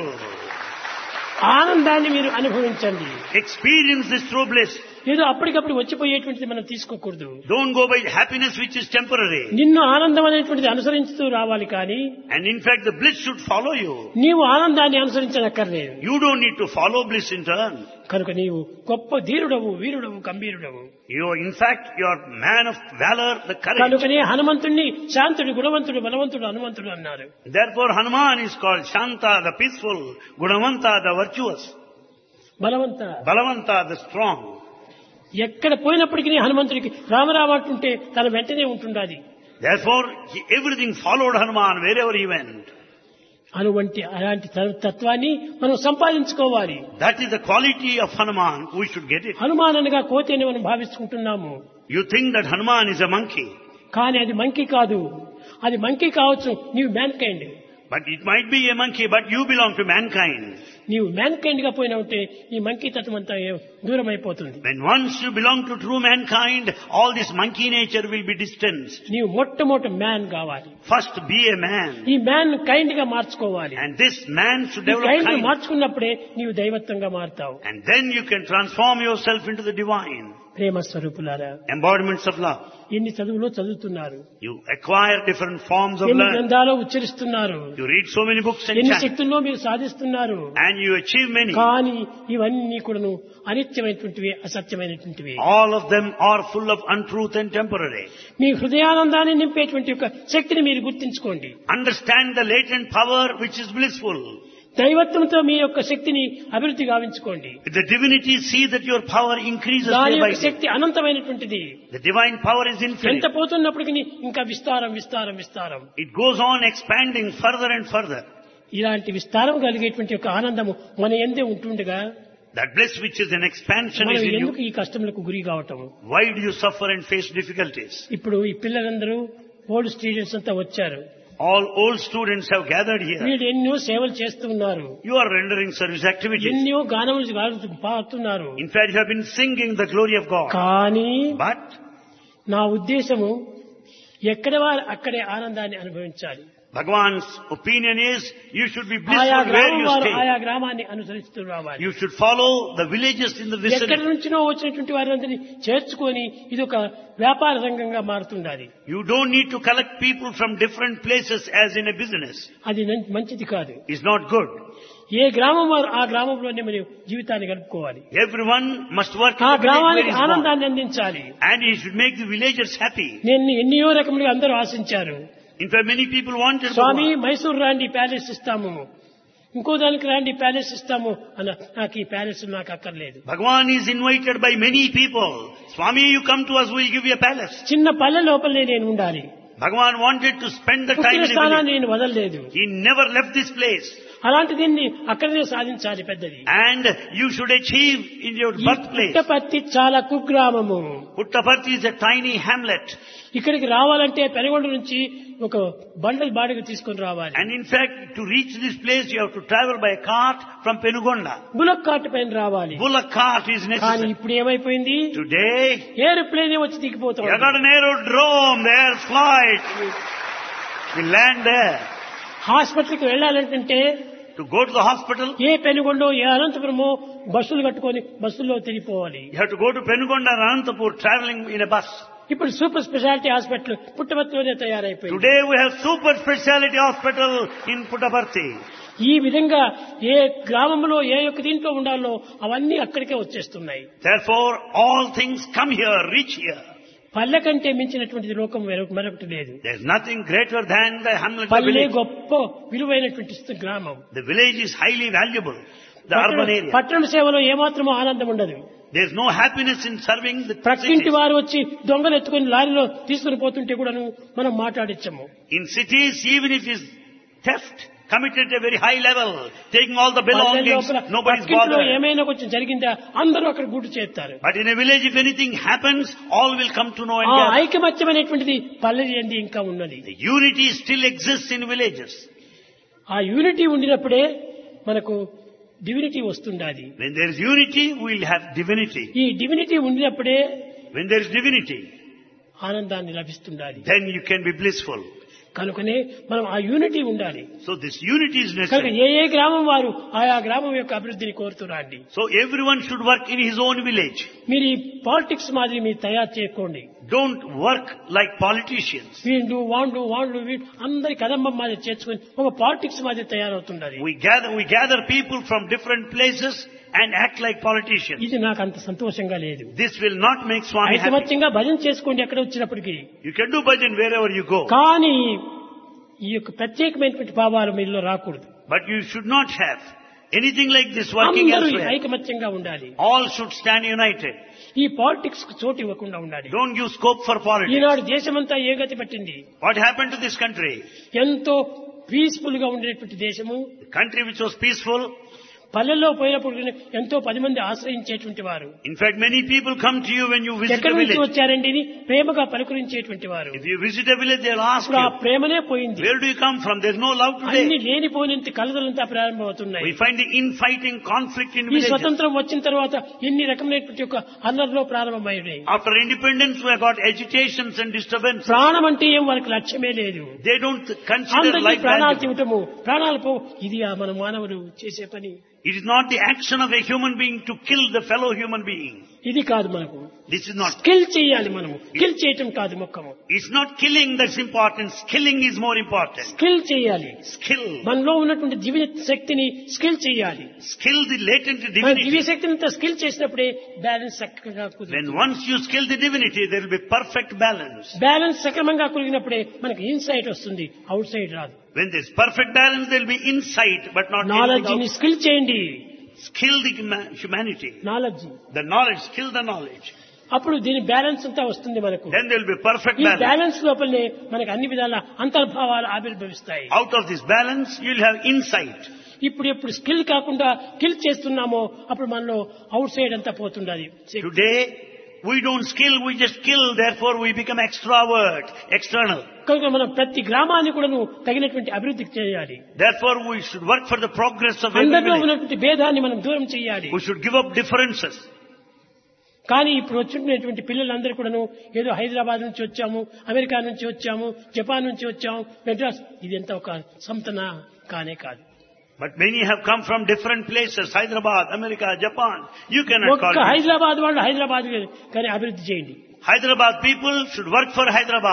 ఆనందాన్ని మీరు అనుభవించండి. Experience this true bliss. ఏదో అప్పటికప్పుడు వచ్చిపోయేటువంటిది మనం తీసుకోకూడదు. Don't go by happiness which is temporary. నిన్ను ఆనందం అనేటువంటిది అనుసరిస్తూ రావాలి కానీ And in fact, the bliss should follow you. నీవు ఆనందాన్ని అనుసరించనక్కర్లేదు. You don't need to follow bliss in turn. కనుక నీవు గొప్ప ధీరుడవు, వీరుడవు, గంభీరుడవు. You, in fact, you are man of valor, the courage. కనుకనే హనుమంతుణ్ణి శాంతుడు, గుణవంతుడు, బలవంతుడు, హనుమంతుడు అన్నారు. Therefore, Hanuman is called Shanta, the peaceful, Gunavanta, the virtuous, బలవంత. Balavanta, the strong. ఎక్కడ పోయినప్పటికీ హనుమంతుడికి రామరామ అంటుంటే తన వెంటనే ఉంటుండాది. Therefore, he, everything followed Hanuman wherever he went. అటువంటి అలాంటి తత్వాన్ని మనం సంపాదించుకోవాలి. That is the quality of Hanuman. We should get it. Hanuman అనగా కోతి అని మనం భావించుకుంటున్నాము. You think that Hanuman is a monkey. కానీ అది మంకీ కాదు. అది మంకీ కావచ్చు, నీవు mankind. But it might be a monkey, but you belong to mankind. నీవు మ్యాన్ కైండ్ గా పోయినా ఉంటే ఈ మంకీ తత్వం అంతా దూరం అయిపోతుంది. When once you belong to true mankind, all this monkey nature will be distanced. నీవు మొట్టమొదటి మ్యాన్ కావాలి. First be a man. ఈ మ్యాన్ కైండ్ గా మార్చుకోవాలి. And this man should ఈ develop కైండ్ kindness. మార్చుకున్నప్పుడే నీవు దైవత్వంగా మారుతావు. And then you can transform yourself into the divine. ప్రేమ స్వరూపులారా, Embodiments of love. ఎన్ని చదువులో చదువుతున్నారు, You acquire different forms of ఎన్ని learning. గ్రంథాలో ఉచ్చరిస్తున్నారు, You read so many books and ఎన్ని chant. శక్తుల్లో మీరు సాధిస్తున్నారు. And you achieve many. కానీ ఇవన్నీ కూడాను అనిత్యమైనటువంటివి, అసత్యమైనటువంటివి. All of them are full of untruth and temporary. మీ హృదయానందాన్ని నింపేటువంటి యొక్క శక్తిని మీరు గుర్తించుకోండి. Understand the latent power which is blissful. దైవత్వంతో మీ యొక్క శక్తిని అభివృద్ధి గావించుకోండి. With the divinity, see that your power increases దాని day by యొక్క day. Shakti అనంతమైనటువంటిది. The divine power is ఎంత infinite. పోతున్నప్పటికీ ఇంకా విస్తారం విస్తారం విస్తారం. It goes on expanding further and further. ఇలాంటి విస్తారం కలిగేటువంటి యొక్క ఆనందము మన ఎందే ఉంటుండగా That bliss which is an expansion మనం is in ఎందుకు you. ఈ కష్టములకు గురి కావటం? Why do you suffer and face difficulties? ఇప్పుడు ఈ పిల్లలందరూ ఓల్డ్ స్టూడెంట్స్ అంతా వచ్చారు. All old students have gathered here. వీళ్ళు ఎన్నో సేవలు చేస్తూ ఉన్నారు. You are rendering service activities. ఎన్నో గానములు గాలుతూ పాడుతున్నారు. In fact, you have been singing the glory of God. కానీ But నా ఉద్దేశము ఎక్కడ వారు అక్కడే ఆనందాన్ని అనుభవించాలి. Bhagavan's opinion is you should be ఆయా blissful where గ్రామం you వారు stay. ఆయా గ్రామాన్ని అనుసరిస్తూ రావాలి. You should follow the villages in the ఎక్కడి vicinity. నుంచినో వచ్చినటువంటి వారందరినీ చేర్చుకొని ఇది ఒక వ్యాపార రంగంగా మారుతుండాలి. You don't need to collect people from different places as in a business. అది నం- మంచిది కాదు. It's not good. ఏ గ్రామం వారు ఆ గ్రామంలోనే మరి జీవితాన్ని గడుపుకోవాలి. Everyone must work ఆ in the village where గ్రామానికి he is born. ఆనందాన్ని అందించాలి. And he should make the villagers happy. నేను ఎన్నో రకములుగా అందరూ ఆశించారు. In fact, many people wanted Swamy Bhagavan. Mysuru రాండి, ప్యాలెస్ ఇస్తాము, ఇంకో దానికి రాండి ప్యాలెస్ ఇస్తాము అన్న, నాకు ఈ ప్యాలెస్ నాకు అక్కర్లేదు. Bhagavan is invited by many people. Swami, you come to us, we'll give you a palace. చిన్న పల్లె లోపలనే నేను ఉండాలి. Bhagavan wanted to spend the time పుట్టిన in a స్థానాన్ని village. నేను వదలలేదు. He never left this place. అలాంటి దీన్ని అక్కడనే సాధించాలి పెద్దది. And you should achieve in your ఈ birthplace. పుట్టపర్తి చాలా కుగ్రామము. Puttaparthi is a tiny hamlet. ఇక్కడికి రావాలంటే పెనుగొండ నుంచి ఒక బండల్ బాడిగ తీసుకొని రావాలి. And in fact, to reach this place, you have to travel by a cart from Penugonda. Bullock cart పైన రావాలి. Bullock cart is కానీ necessary. ఇప్పుడు ఏమైపోయింది, Today, ఏరోప్లేన్ వచ్చి you దిగిపోతాం. got an aerodrome, the air flight. We land there. హాస్పిటల్కి వెళ్ళాలంటే To go to the hospital, ఏ పెనుగొండో ఏ అనంతపురమో బస్సులు కట్టుకొని బస్సుల్లో తిరిగిపోవాలి. you have to go to Penugonda and Anantapur traveling in a bus. ఇప్పుడు సూపర్ స్పెషాలిటీ హాస్పిటల్ పుట్టపర్తిలోనే తయారైపోయింది. Today we have super speciality hospital in Puttaparthi. ఈ విధంగా ఏ గ్రామంలో ఏ యొక్క దీంట్లో ఉండాలో అవన్నీ అక్కడికే వచ్చేస్తున్నాయి. Therefore, all things come here, reach here. పల్లె కంటే మించినటువంటి లోకం వేరొక- మరొకటి లేదు. There's nothing greater than the hamlet of పల్లె village. గొప్ప విలువైనటువంటి గ్రామం. The village is highly valuable. The urban పట్టణ- area. పట్టణ సేవలో ఏమాత్రమో ఆనందం ఉండదు. There's no happiness in serving the ప్రక్కింటి cities. వారు వచ్చి దొంగలు ఎత్తుకొని లారీలో తీసుకుని పోతుంటే కూడాను మనం మాట్లాడించము. In cities, even if it's theft committed at a very high level, taking all the belongings, nobody's పక్కింట్లో bothered. ఏమైనా కొంచెం జరిగిందా అందరూ అక్కడ గుడ్డు చేస్తారు. But in a village, if anything happens, all will come to know and ఆ gather. ఐకమత్యం అనేటువంటిది పల్లె ఎందు ఇంకా ఉన్నది. The unity still exists in villages. ఆ యూనిటీ ఉండినప్పుడే మనకు డివినిటీ వస్తుండాలి. When there is unity, we'll have divinity. ఈ డివినిటీ ఉండినప్పుడే When there is divinity, ఆనందాన్ని లభిస్తుండాలి. then you can be blissful. కనుకనే మనం ఆ యూనిటీ ఉండాలి. So this unity is కనుక necessary. ఏ ఏ గ్రామం వారు ఆయా గ్రామం యొక్క అభివృద్ధిని కోరుతురండి. So everyone should work in his own village. మీరు ఈ పాలిటిక్స్ మాదిరి మీరు తయారు చేయకండి. Don't work like politicians. వీళ్ళు వాళ్ళు వాళ్ళు వీళ్ళు అందరి కదంబం మాదిరి చేర్చుకొని ఒక పాలిటిక్స్ మాదిరి తయారవుతుండాలి. We gather, we gather people from different places and act like politicians. ఇది నాకు అంత సంతోషంగా లేదు. This will not make Swami happy. ఐకమత్యంగా భజన చేసుకోండి ఎక్కడ వచ్చినప్పటికీ. You can do bhajan wherever you go. కానీ ఈ యొక్క ప్రత్యేకమైనటువంటి భావాలు మీలో రాకూడదు. But you should not have anything like this working అందరూ elsewhere. ఐకమత్యంగా ఉండాలి. All should stand united. ఈ పాలిటిక్స్ కు చోటు ఇవ్వకుండా ఉండాలి. Don't give scope for politics. ఈనాడు దేశమంతా ఏ గతి పట్టింది. What happened to this country? ఎంతో పీస్ఫుల్ గా ఉండేటువంటి దేశము The country which was peaceful. పల్లెల్లో పోయినప్పుడు ఎంతో పది మంది ఆశ్రయించేటువంటి వారు. In fact, many people come to you when you visit ఎక్కడి a నుంచి village. వచ్చారండి అని ప్రేమగా పలుకరించేటువంటి వారు. If you visit a village, they'll ask ఇప్పుడు ఆ you, ప్రేమనే పోయింది. where do you come from? There's no love అన్ని today. లేనిపోయినంత కలదలంతా ప్రారంభమవుతున్నాయి. We find the infighting conflict in ఈ villages. స్వతంత్రం వచ్చిన తర్వాత ఎన్ని రకమైనటువంటి ఒక అల్లర్లో ప్రారంభమయ్యాయి. After independence, we have got agitations and disturbances. ప్రాణం అంటే ఏం వారికి లక్ష్యమే లేదు. They don't consider అందరికీ life ప్రాణాలు valuable. తీవటము ప్రాణాలు పో ఇది ఆ మన మానవులు చేసే పని. It is not the action of a human being to kill the fellow human being. ఇది కాదు మనకు. This is not. స్కిల్ చేయాలి మనము. కిల్ చేయటం కాదు మొక్కము. It's not killing that's important. Skilling is more important. Skill చేయాలి. Skill. మనలో ఉన్నటువంటి దివ్య శక్తిని స్కిల్ చేయాలి. Skill the latent మన divinity. దివ్య శక్తిని స్కిల్ చేసినప్పుడే బ్యాలెన్స్ చక్కగా When కుదురుతుంది. once you skill the divinity, there will be perfect balance. Balance సక్రమంగా కుదిరినప్పుడే మనకి ఇన్సైట్ వస్తుంది, అవుట్ సైడ్ రాదు. When there's perfect balance, there will be insight, but not knowledge ని anything out. స్కిల్ చేయండి. Skill the huma- humanity. Knowledge The knowledge, skill the knowledge. అప్పుడు దీని balance అంతా వస్తుంది మనకు. Then there will be perfect ఈ balance. Balance లోపలనే మనకి అన్ని విధాల అంతర్భావాలు ఆవిర్భవిస్తాయి. Out of this balance, you'll have insight. ఇప్పుడు ఎప్పుడు స్కిల్ కాకుండా కిల్ చేస్తున్నామో అప్పుడు మనలో అవుట్ సైడ్ అంతా పోతుండాలి. Today, we don't skill, we just kill, therefore we become extrovert, external. కనుక మనం ప్రతి గ్రామాన్ని కూడా తగినటువంటి అభివృద్ధి చేయాలి. Therefore we should work for the progress of every అందరిలో village. ఉన్నటువంటి భేదాన్ని మనం దూరం చేయాలి. We should give up differences. కానీ ఇప్పుడు వచ్చినటువంటి పిల్లలందరూ కూడాను ఏదో హైదరాబాద్ నుంచి వచ్చాము, అమెరికా నుంచి వచ్చాము, జపాన్ నుంచి వచ్చాము, మెడ్రాస్, ఇదంతా ఒక సంతన కానే కాదు. But many have come from different places, Hyderabad, America, Japan. You cannot call ఒక్క it. హైదరాబాద్ వాళ్ళు హైదరాబాద్ కానీ అభివృద్ధి చేయండి. Hyderabad people should work for Hyderabad.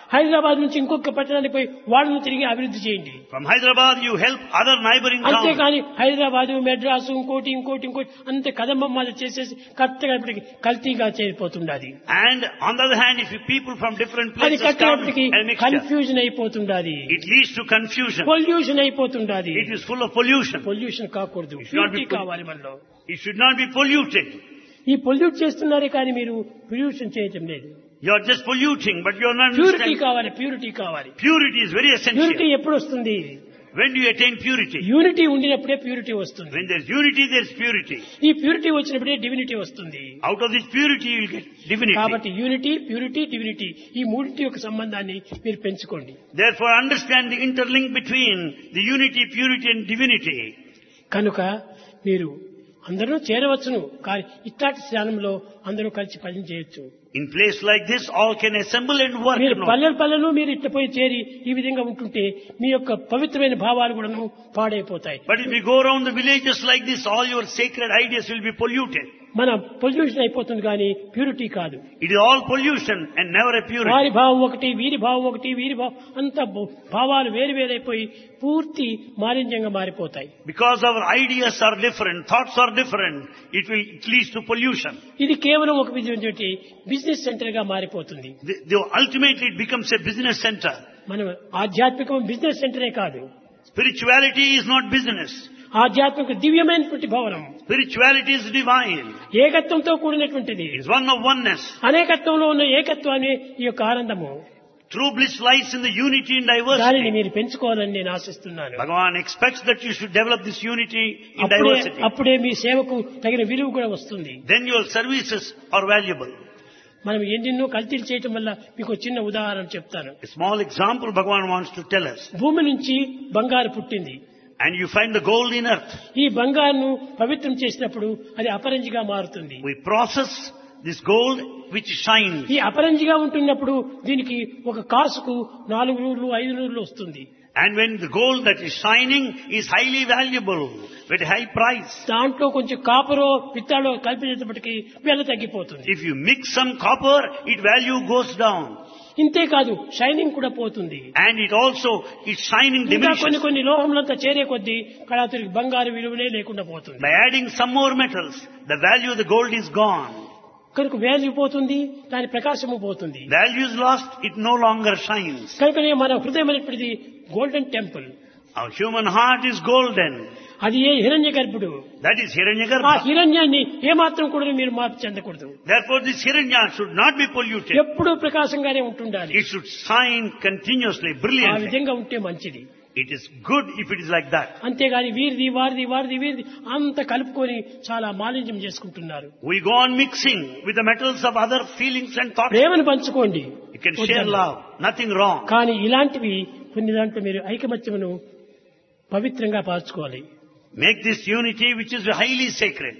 Hyderabad నుంచి ఇంకొక పట్టణానికి పోయి వాళ్ళను తిరిగి అభివృద్ధి చేయండి. From Hyderabad you help other neighboring towns. అంతేకాని హైదరాబాదు, మెడ్రాసు, ఇంకోటి ఇంకోటి ఇంకోటి అంత కదంబమ్మాలు చేసేసి కరెక్ట్గా ఇప్పటికి కల్తీగా చేరిపోతుండాలి. And on the other hand, if you people from different అది places come కట్టేపటికి and mixture, కన్ఫ్యూజన్ అయిపోతుండాలి, it leads to confusion. Pollution అయిపోతుండాలి. It is full of pollution. Pollution కాకూడదు, It should not be purity pol- కావాలి మనలో. It should not be polluted. ఈ pollute చేస్తున్నారే కానీ మీరు పొల్యూషన్ చేయటం లేదు. You are just polluting, but you are not purity understanding. కావాలి, ప్యూరిటీ కావాలి. Purity is very purity essential. ఎప్పుడు వస్తుంది? When do you attain purity? Unity ఉండినప్పుడే ప్యూరిటీ వస్తుంది. When there is unity, there is purity. ఈ purity వచ్చినప్పుడే divinity వస్తుంది. Out of this purity, you will get divinity. కాబట్టి యూనిటీ, ప్యూరిటీ, డివినిటీ ఈ మూడింటి యొక్క సంబంధాన్ని మీరు పెంచుకోండి. Therefore, understand the interlink between the unity, purity and divinity. కనుక మీరు అందరూ చేరవచ్చును, కానీ ఇట్లాంటి స్థానంలో అందరూ కలిసి పని చేయొచ్చు. In place like this, all can assemble and work. మీరు No? పల్లెలు పల్లెలు మీరు ఇట్లా పోయి చేరి ఈ విధంగా ఉంటుంటే మీ యొక్క పవిత్రమైన భావాలు కూడా పాడైపోతాయి. But if you go around the villages like this, all your sacred ideas will be polluted. మన పొల్యూషన్ అయిపోతుంది కానీ ప్యూరిటీ కాదు. It is all pollution and never a purity. వారి భావం ఒకటి, వీరి భావం ఒకటి, వీరి భావం అంత భావాలు వేరు వేరైపోయి పూర్తి మాలిన్యంగా మారిపోతాయి. Because our ideas are different, thoughts are different, it will it leads to pollution. ఇది కేవలం ఒక విధమైనటువంటి బిజినెస్ సెంటర్ గా మారిపోతుంది. The, the, ultimately, it becomes a business center. మనం ఆధ్యాత్మికం బిజినెస్ సెంటరే కాదు. Spirituality is not business. ఆధ్యాత్మిక దివ్యమైనటువంటి భవనం, Spirituality is divine. ఏకత్వంతో కూడినటువంటిది. It is one of oneness. అనేకత్వంలో ఉన్న ఏకత్వాన్ని ఈ యొక్క ఆనందము. True bliss lies in the unity and దానిని diversity. మీరు పెంచుకోవాలని నేను ఆశిస్తున్నాను. Bhagavan expects that you should develop this unity in అప్పుడే diversity. అప్పుడే మీ సేవకు తగిన విలువ కూడా వస్తుంది. Then your services are valuable. మనం ఎన్నెన్నో కల్తీలు చేయటం వల్ల మీకు ఒక చిన్న ఉదాహరణ చెప్తాను. A small example Bhagavan wants to tell us. భూమి నుంచి బంగారు పుట్టింది. And you find the gold in earth. ఈ బంగారును పవిత్రం చేసినప్పుడు అది అపరంజిగా మారుతుంది. We process this gold which shines. ఈ అపరంజిగా ఉంటున్నప్పుడు దీనికి ఒక కాసుకు నాలుగు నూరులు ఐదు నూరులు వస్తుంది. And when the gold that is shining is highly valuable, with high price. దాంట్లో కొంచెం కాపరో పిత్తాడో కల్పించేటప్పటికి వెల తగ్గిపోతుంది. If you mix some copper, its value goes down. ఇంతే కాదు, షైనింగ్ కూడా పోతుంది. And it also, its shining ఇంకా కొన్ని diminishes. కొన్ని లోహంలంతా చేరే కొద్దీ కళాతురికి బంగారు విలువనే లేకుండా పోతుంది. By adding some more metals, the value of the gold is gone. కనుక వాల్యూ పోతుంది, దాని ప్రకాశము పోతుంది. Value is lost, it no longer shines. కనుకనే మన హృదయం అనేటువంటిది golden temple. Our human heart is golden. అది ఏ హిరణ్య గర్భుడు. That is ఆ Hiranyagarbha. హిరణ్యాన్ని ఏమాత్రం కూడా మీరు మార్పు చెందకూడదు. Therefore this Hiranya should not be polluted. ఎప్పుడూ ప్రకాశంగానే ఉంటుండాలి. It should shine continuously, ఆ brilliantly. విధంగా ఉంటే మంచిది. It is good if it is like that. అంతేగాని వీరిది వారిది వారిది వీరిది అంత కలుపుకొని చాలా మాలిన్యం చేసుకుంటున్నారు. We go on mixing with the metals of other feelings and thoughts. ప్రేమను పంచుకోండి, You can share love, nothing wrong. కానీ ఇలాంటివి కొన్ని దాంట్లో మీరు ఐకమత్యమును పవిత్రంగా పాల్చుకోవాలి. Make this unity which is highly sacred.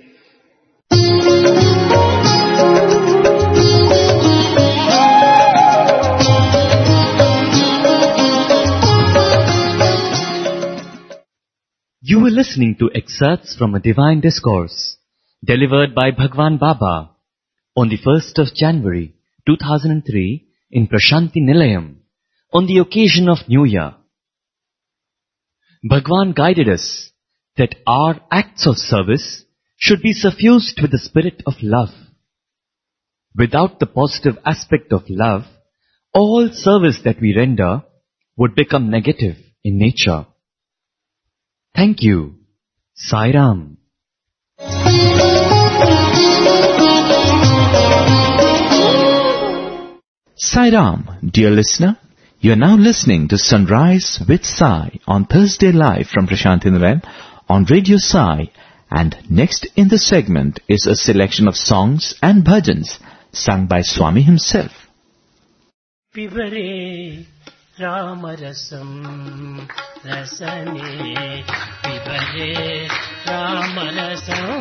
You were listening to excerpts from a divine discourse delivered by Bhagwan Baba on the first of January two thousand three in Prashanti Nilayam on the occasion of New Year. Bhagwan guided us that our acts of service should be suffused with the spirit of love. Without the positive aspect of love, all service that we render would become negative in nature. Thank you. Sai Ram. Sai Ram, dear listener, you are now listening to Sunrise with Sai on Thursday live from Prashanti Nilayam on Radio Sai, and next in the segment is a selection of songs and bhajans sung by Swami himself. Pivare Ramarasam Rasane Pivare Ramarasam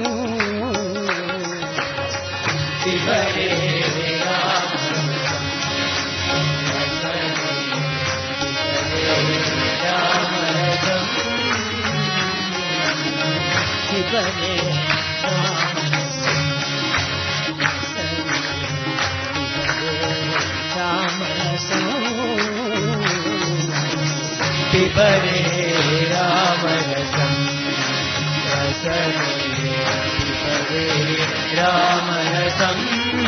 Pivare Ramarasam Ramarasam Pivare Ramarasam Ramarasam రామరసం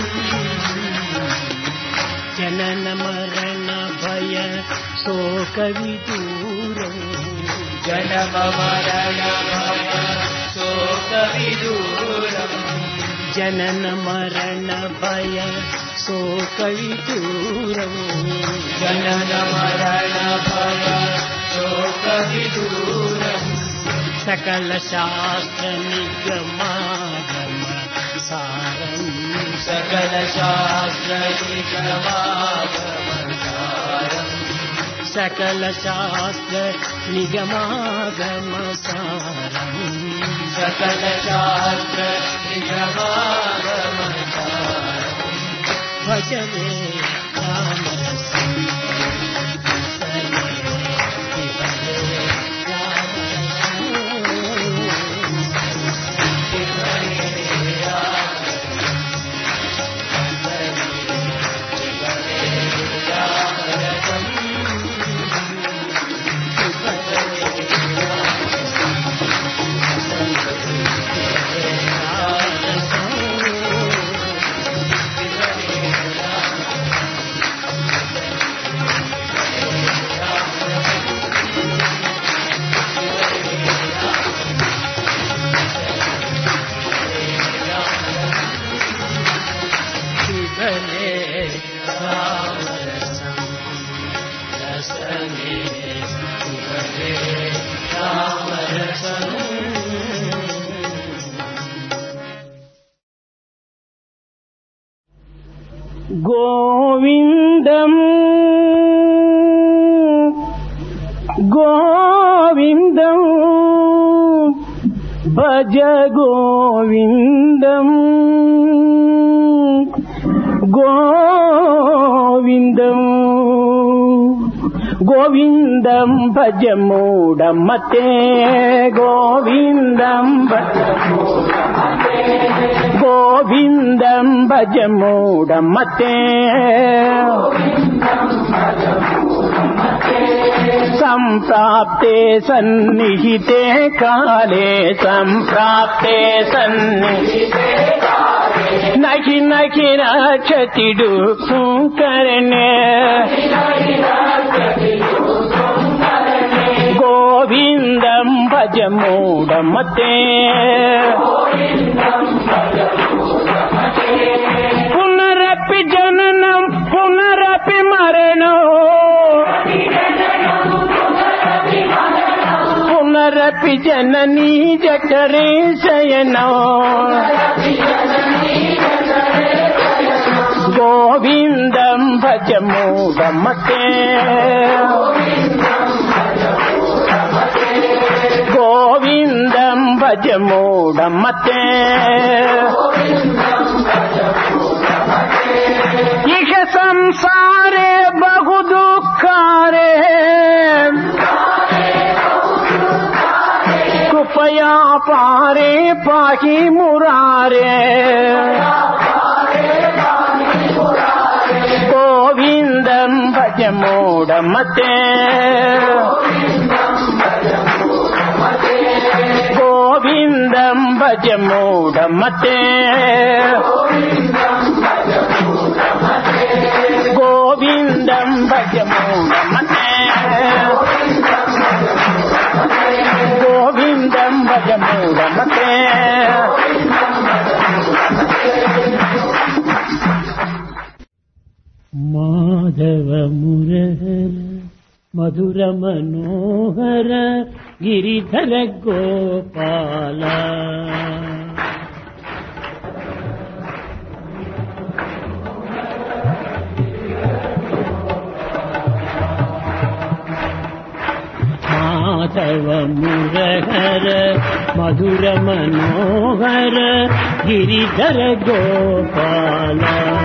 జనన మరణ భయ శోక విదూరం జనమ మరణ భయ శోక విదూరం జనన మరణ భయ శోక విదూరం జనన మరణ భయ శోక విదూరం సకల శాస్త్ర నిగమాగమ సారం సకల శాస్త్ర నిగమాగమ సారం సకల శాస్త్ర నిగమాగమ సారం సకల శాస్త్ర నిగమాగమ సారం భజనే రామరసం గోవిందం గోవిందం భజ గోవిందం గోవిందం గోవిందం భజ మూఢమతే గోవిందం భజ గోవిందం భజ మూఢమతే సంప్రాప్తే సన్నిహితే కాలే సంప్రాప్తే సన్నిహితే నహి నహి రక్షతి దుఃఖకరణే గోవిందం భజ మూఢమతే పునరపి జననం పునరపి మరణం పునరపి జననీ జఠరే శయనం గోవిందం భజ మూఢమతే గోవిందం భజ మూఢమతే ఇహ సంసారే బహు దుఃఖారే కృపయా పారే పాహి మురారే గోవిందం భజ మూఢమతే గోవిందం భజ మూఢమతే గోవిందం భజ మూఢమతే గోవిందం భజ మూఢమతే మాధవ మురహర మధుర మనోహర గిరిధర గోపాల మాధవ మురహర మధుర మనోహర గిరిధర గోపాల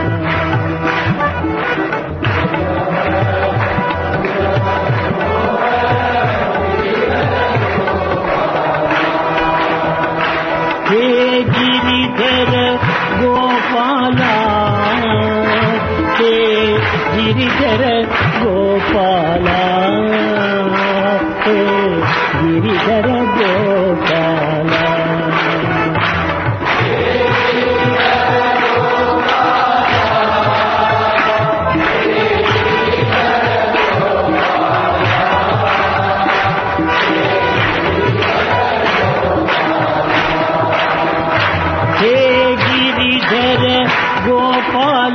हे गिरिधर गोपाला हे गिरिधर गोपाला हे गिरिधर गोपाला గిరిధర గోపాల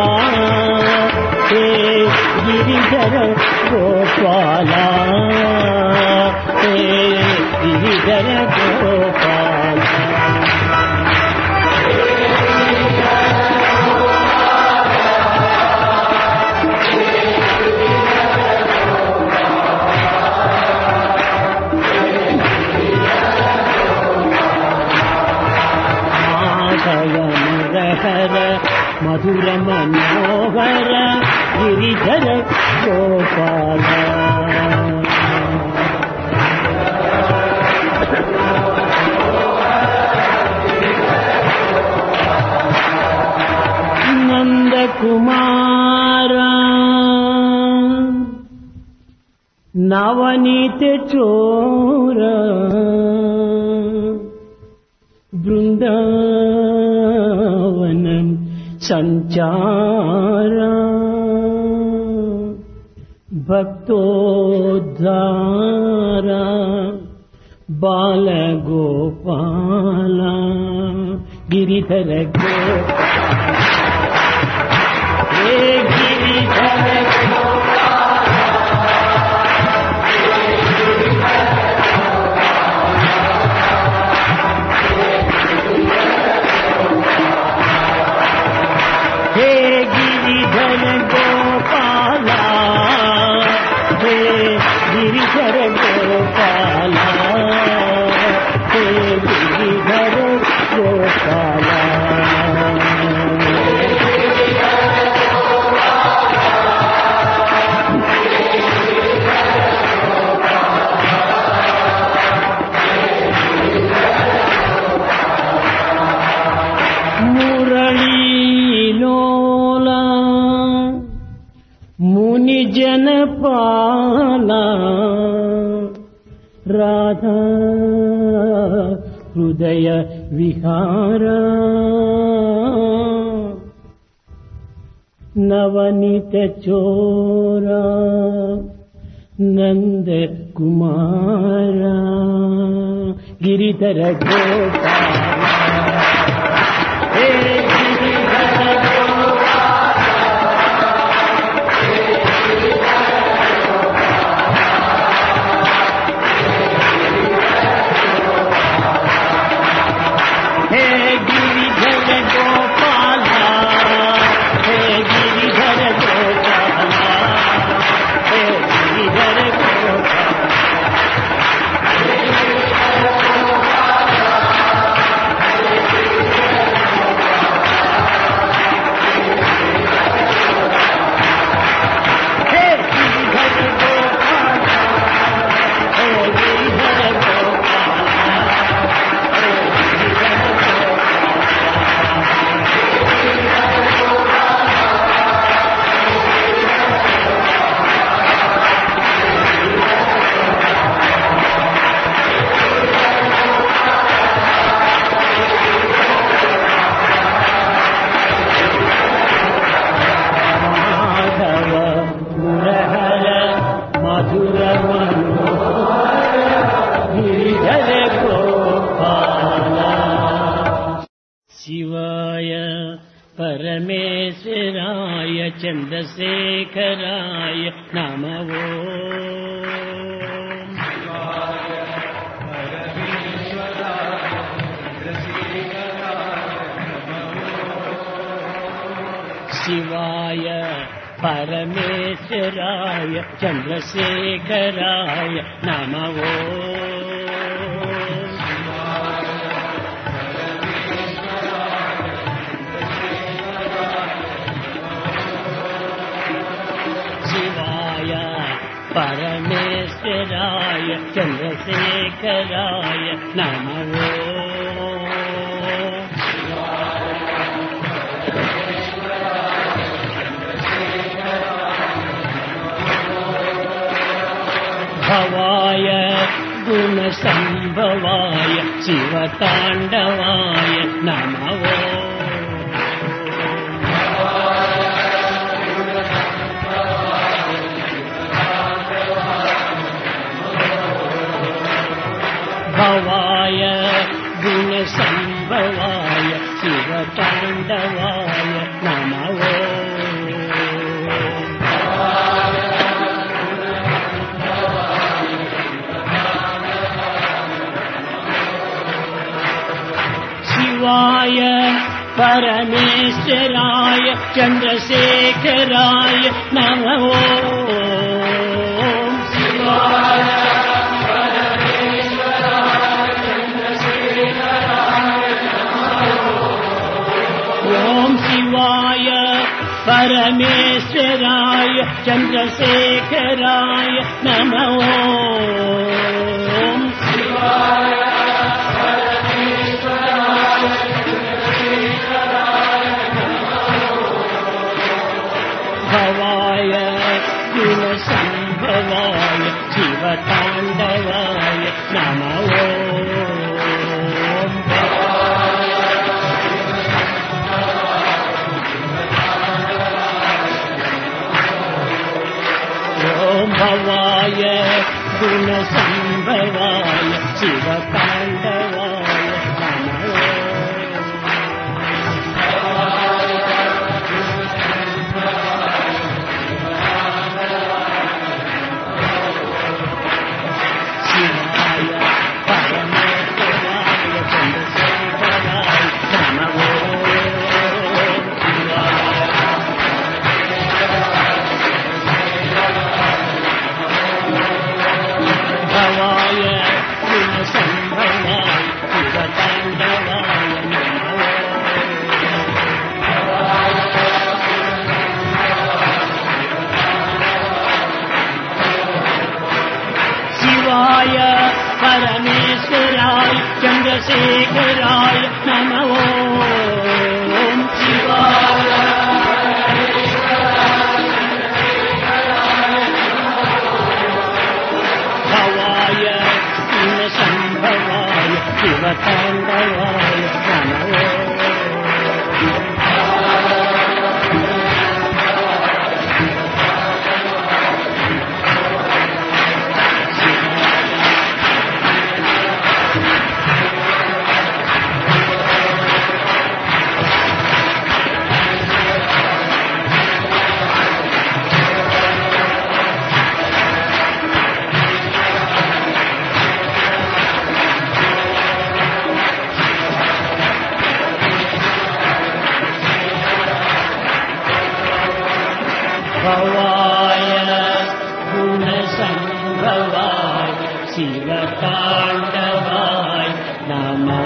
హే గిరిధర గోపాల హే గిరిధర గోపాల హర మధుర మనోహర గిరిధర గోపాల నందకుమార నవనీత చోర బృందావనం సంచార భక్తోద్ధార బాలగోపాల గిరిధర గోపాల హే గిరిధర హే గిరిధర గోపాల హే గిరిధర గోపాల హే గిరిధర గోపాల ముని జనపాల రాధా హృదయ విహార నవనీత చోర నంద కుమార గిరిధర గోపాల హే గిరిధర శివాయ పరమేశ్వరాయ చంద్రశేఖరాయ నమో శివాయ పరమేశ్వరాయ చంద్రశేఖరాయ నమో శివాయ పరమేశ్వరాయ చంద్రశేఖరాయ నమో భవాయ గుణసంభవాయ శివతాండవాయ నమో భవాయ గుణసంభవాయ శివ శివతాండవాయ నమో. శివాయ పరమేశ్వరాయ చంద్రశేఖరాయ నమో. శివాయ పరమేశ్వరాయ చంద్రశేఖరాయ నమో. ఓం శివాయ పరమేశ్వరాయ చంద్రశేఖరాయ నమో. ఓం శివాయ భవాయ గుణసంభవాయ శివతాండవాయ నమో. ఓం భవాయ గుణసంభవాయ శివతాండవాయ నమో. శివాయ పరమేశ్వరాయ చంద్రశేఖరాయ నమో. ఓం శివాయ భవాయ గుణసంభవాయ శివతాండవాయ నమో. భవాయ గుణసంభవాయ శివతాండవాయ నమో.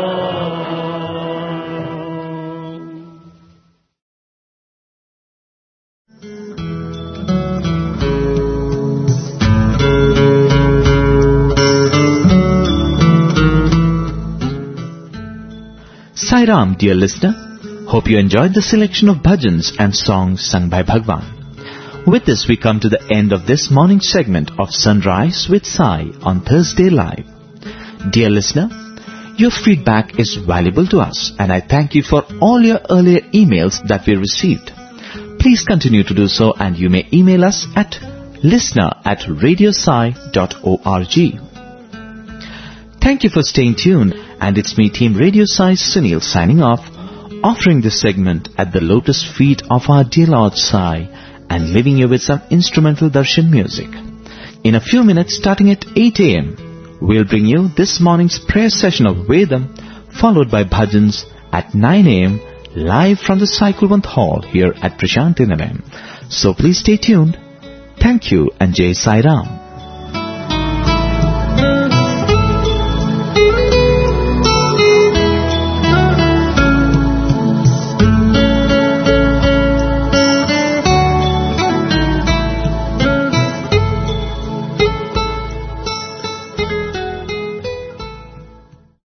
Sai Ram, dear listener. Hope you enjoyed the selection of bhajans and songs sung by Bhagwan. With this, we come to the end of this morning segment of Sunrise with Sai on Thursday Live. Dear listener, your feedback is valuable to us, and I thank you for all your earlier emails that we received. Please continue to do so, and you may email us at listener at radiosai dot org. Thank you for staying tuned, and it's me, Team Radio Sai Sunil, signing off, offering this segment at the lotus feet of our dear Lord Sai, and leaving you with some instrumental darshan music. In a few minutes, starting at eight a.m., we'll bring you this morning's prayer session of Vedam, followed by bhajans at nine a.m. live from the Cyclevant Hall here at Prashanti Nilayam. So please stay tuned. Thank you and Jai Sai Ram.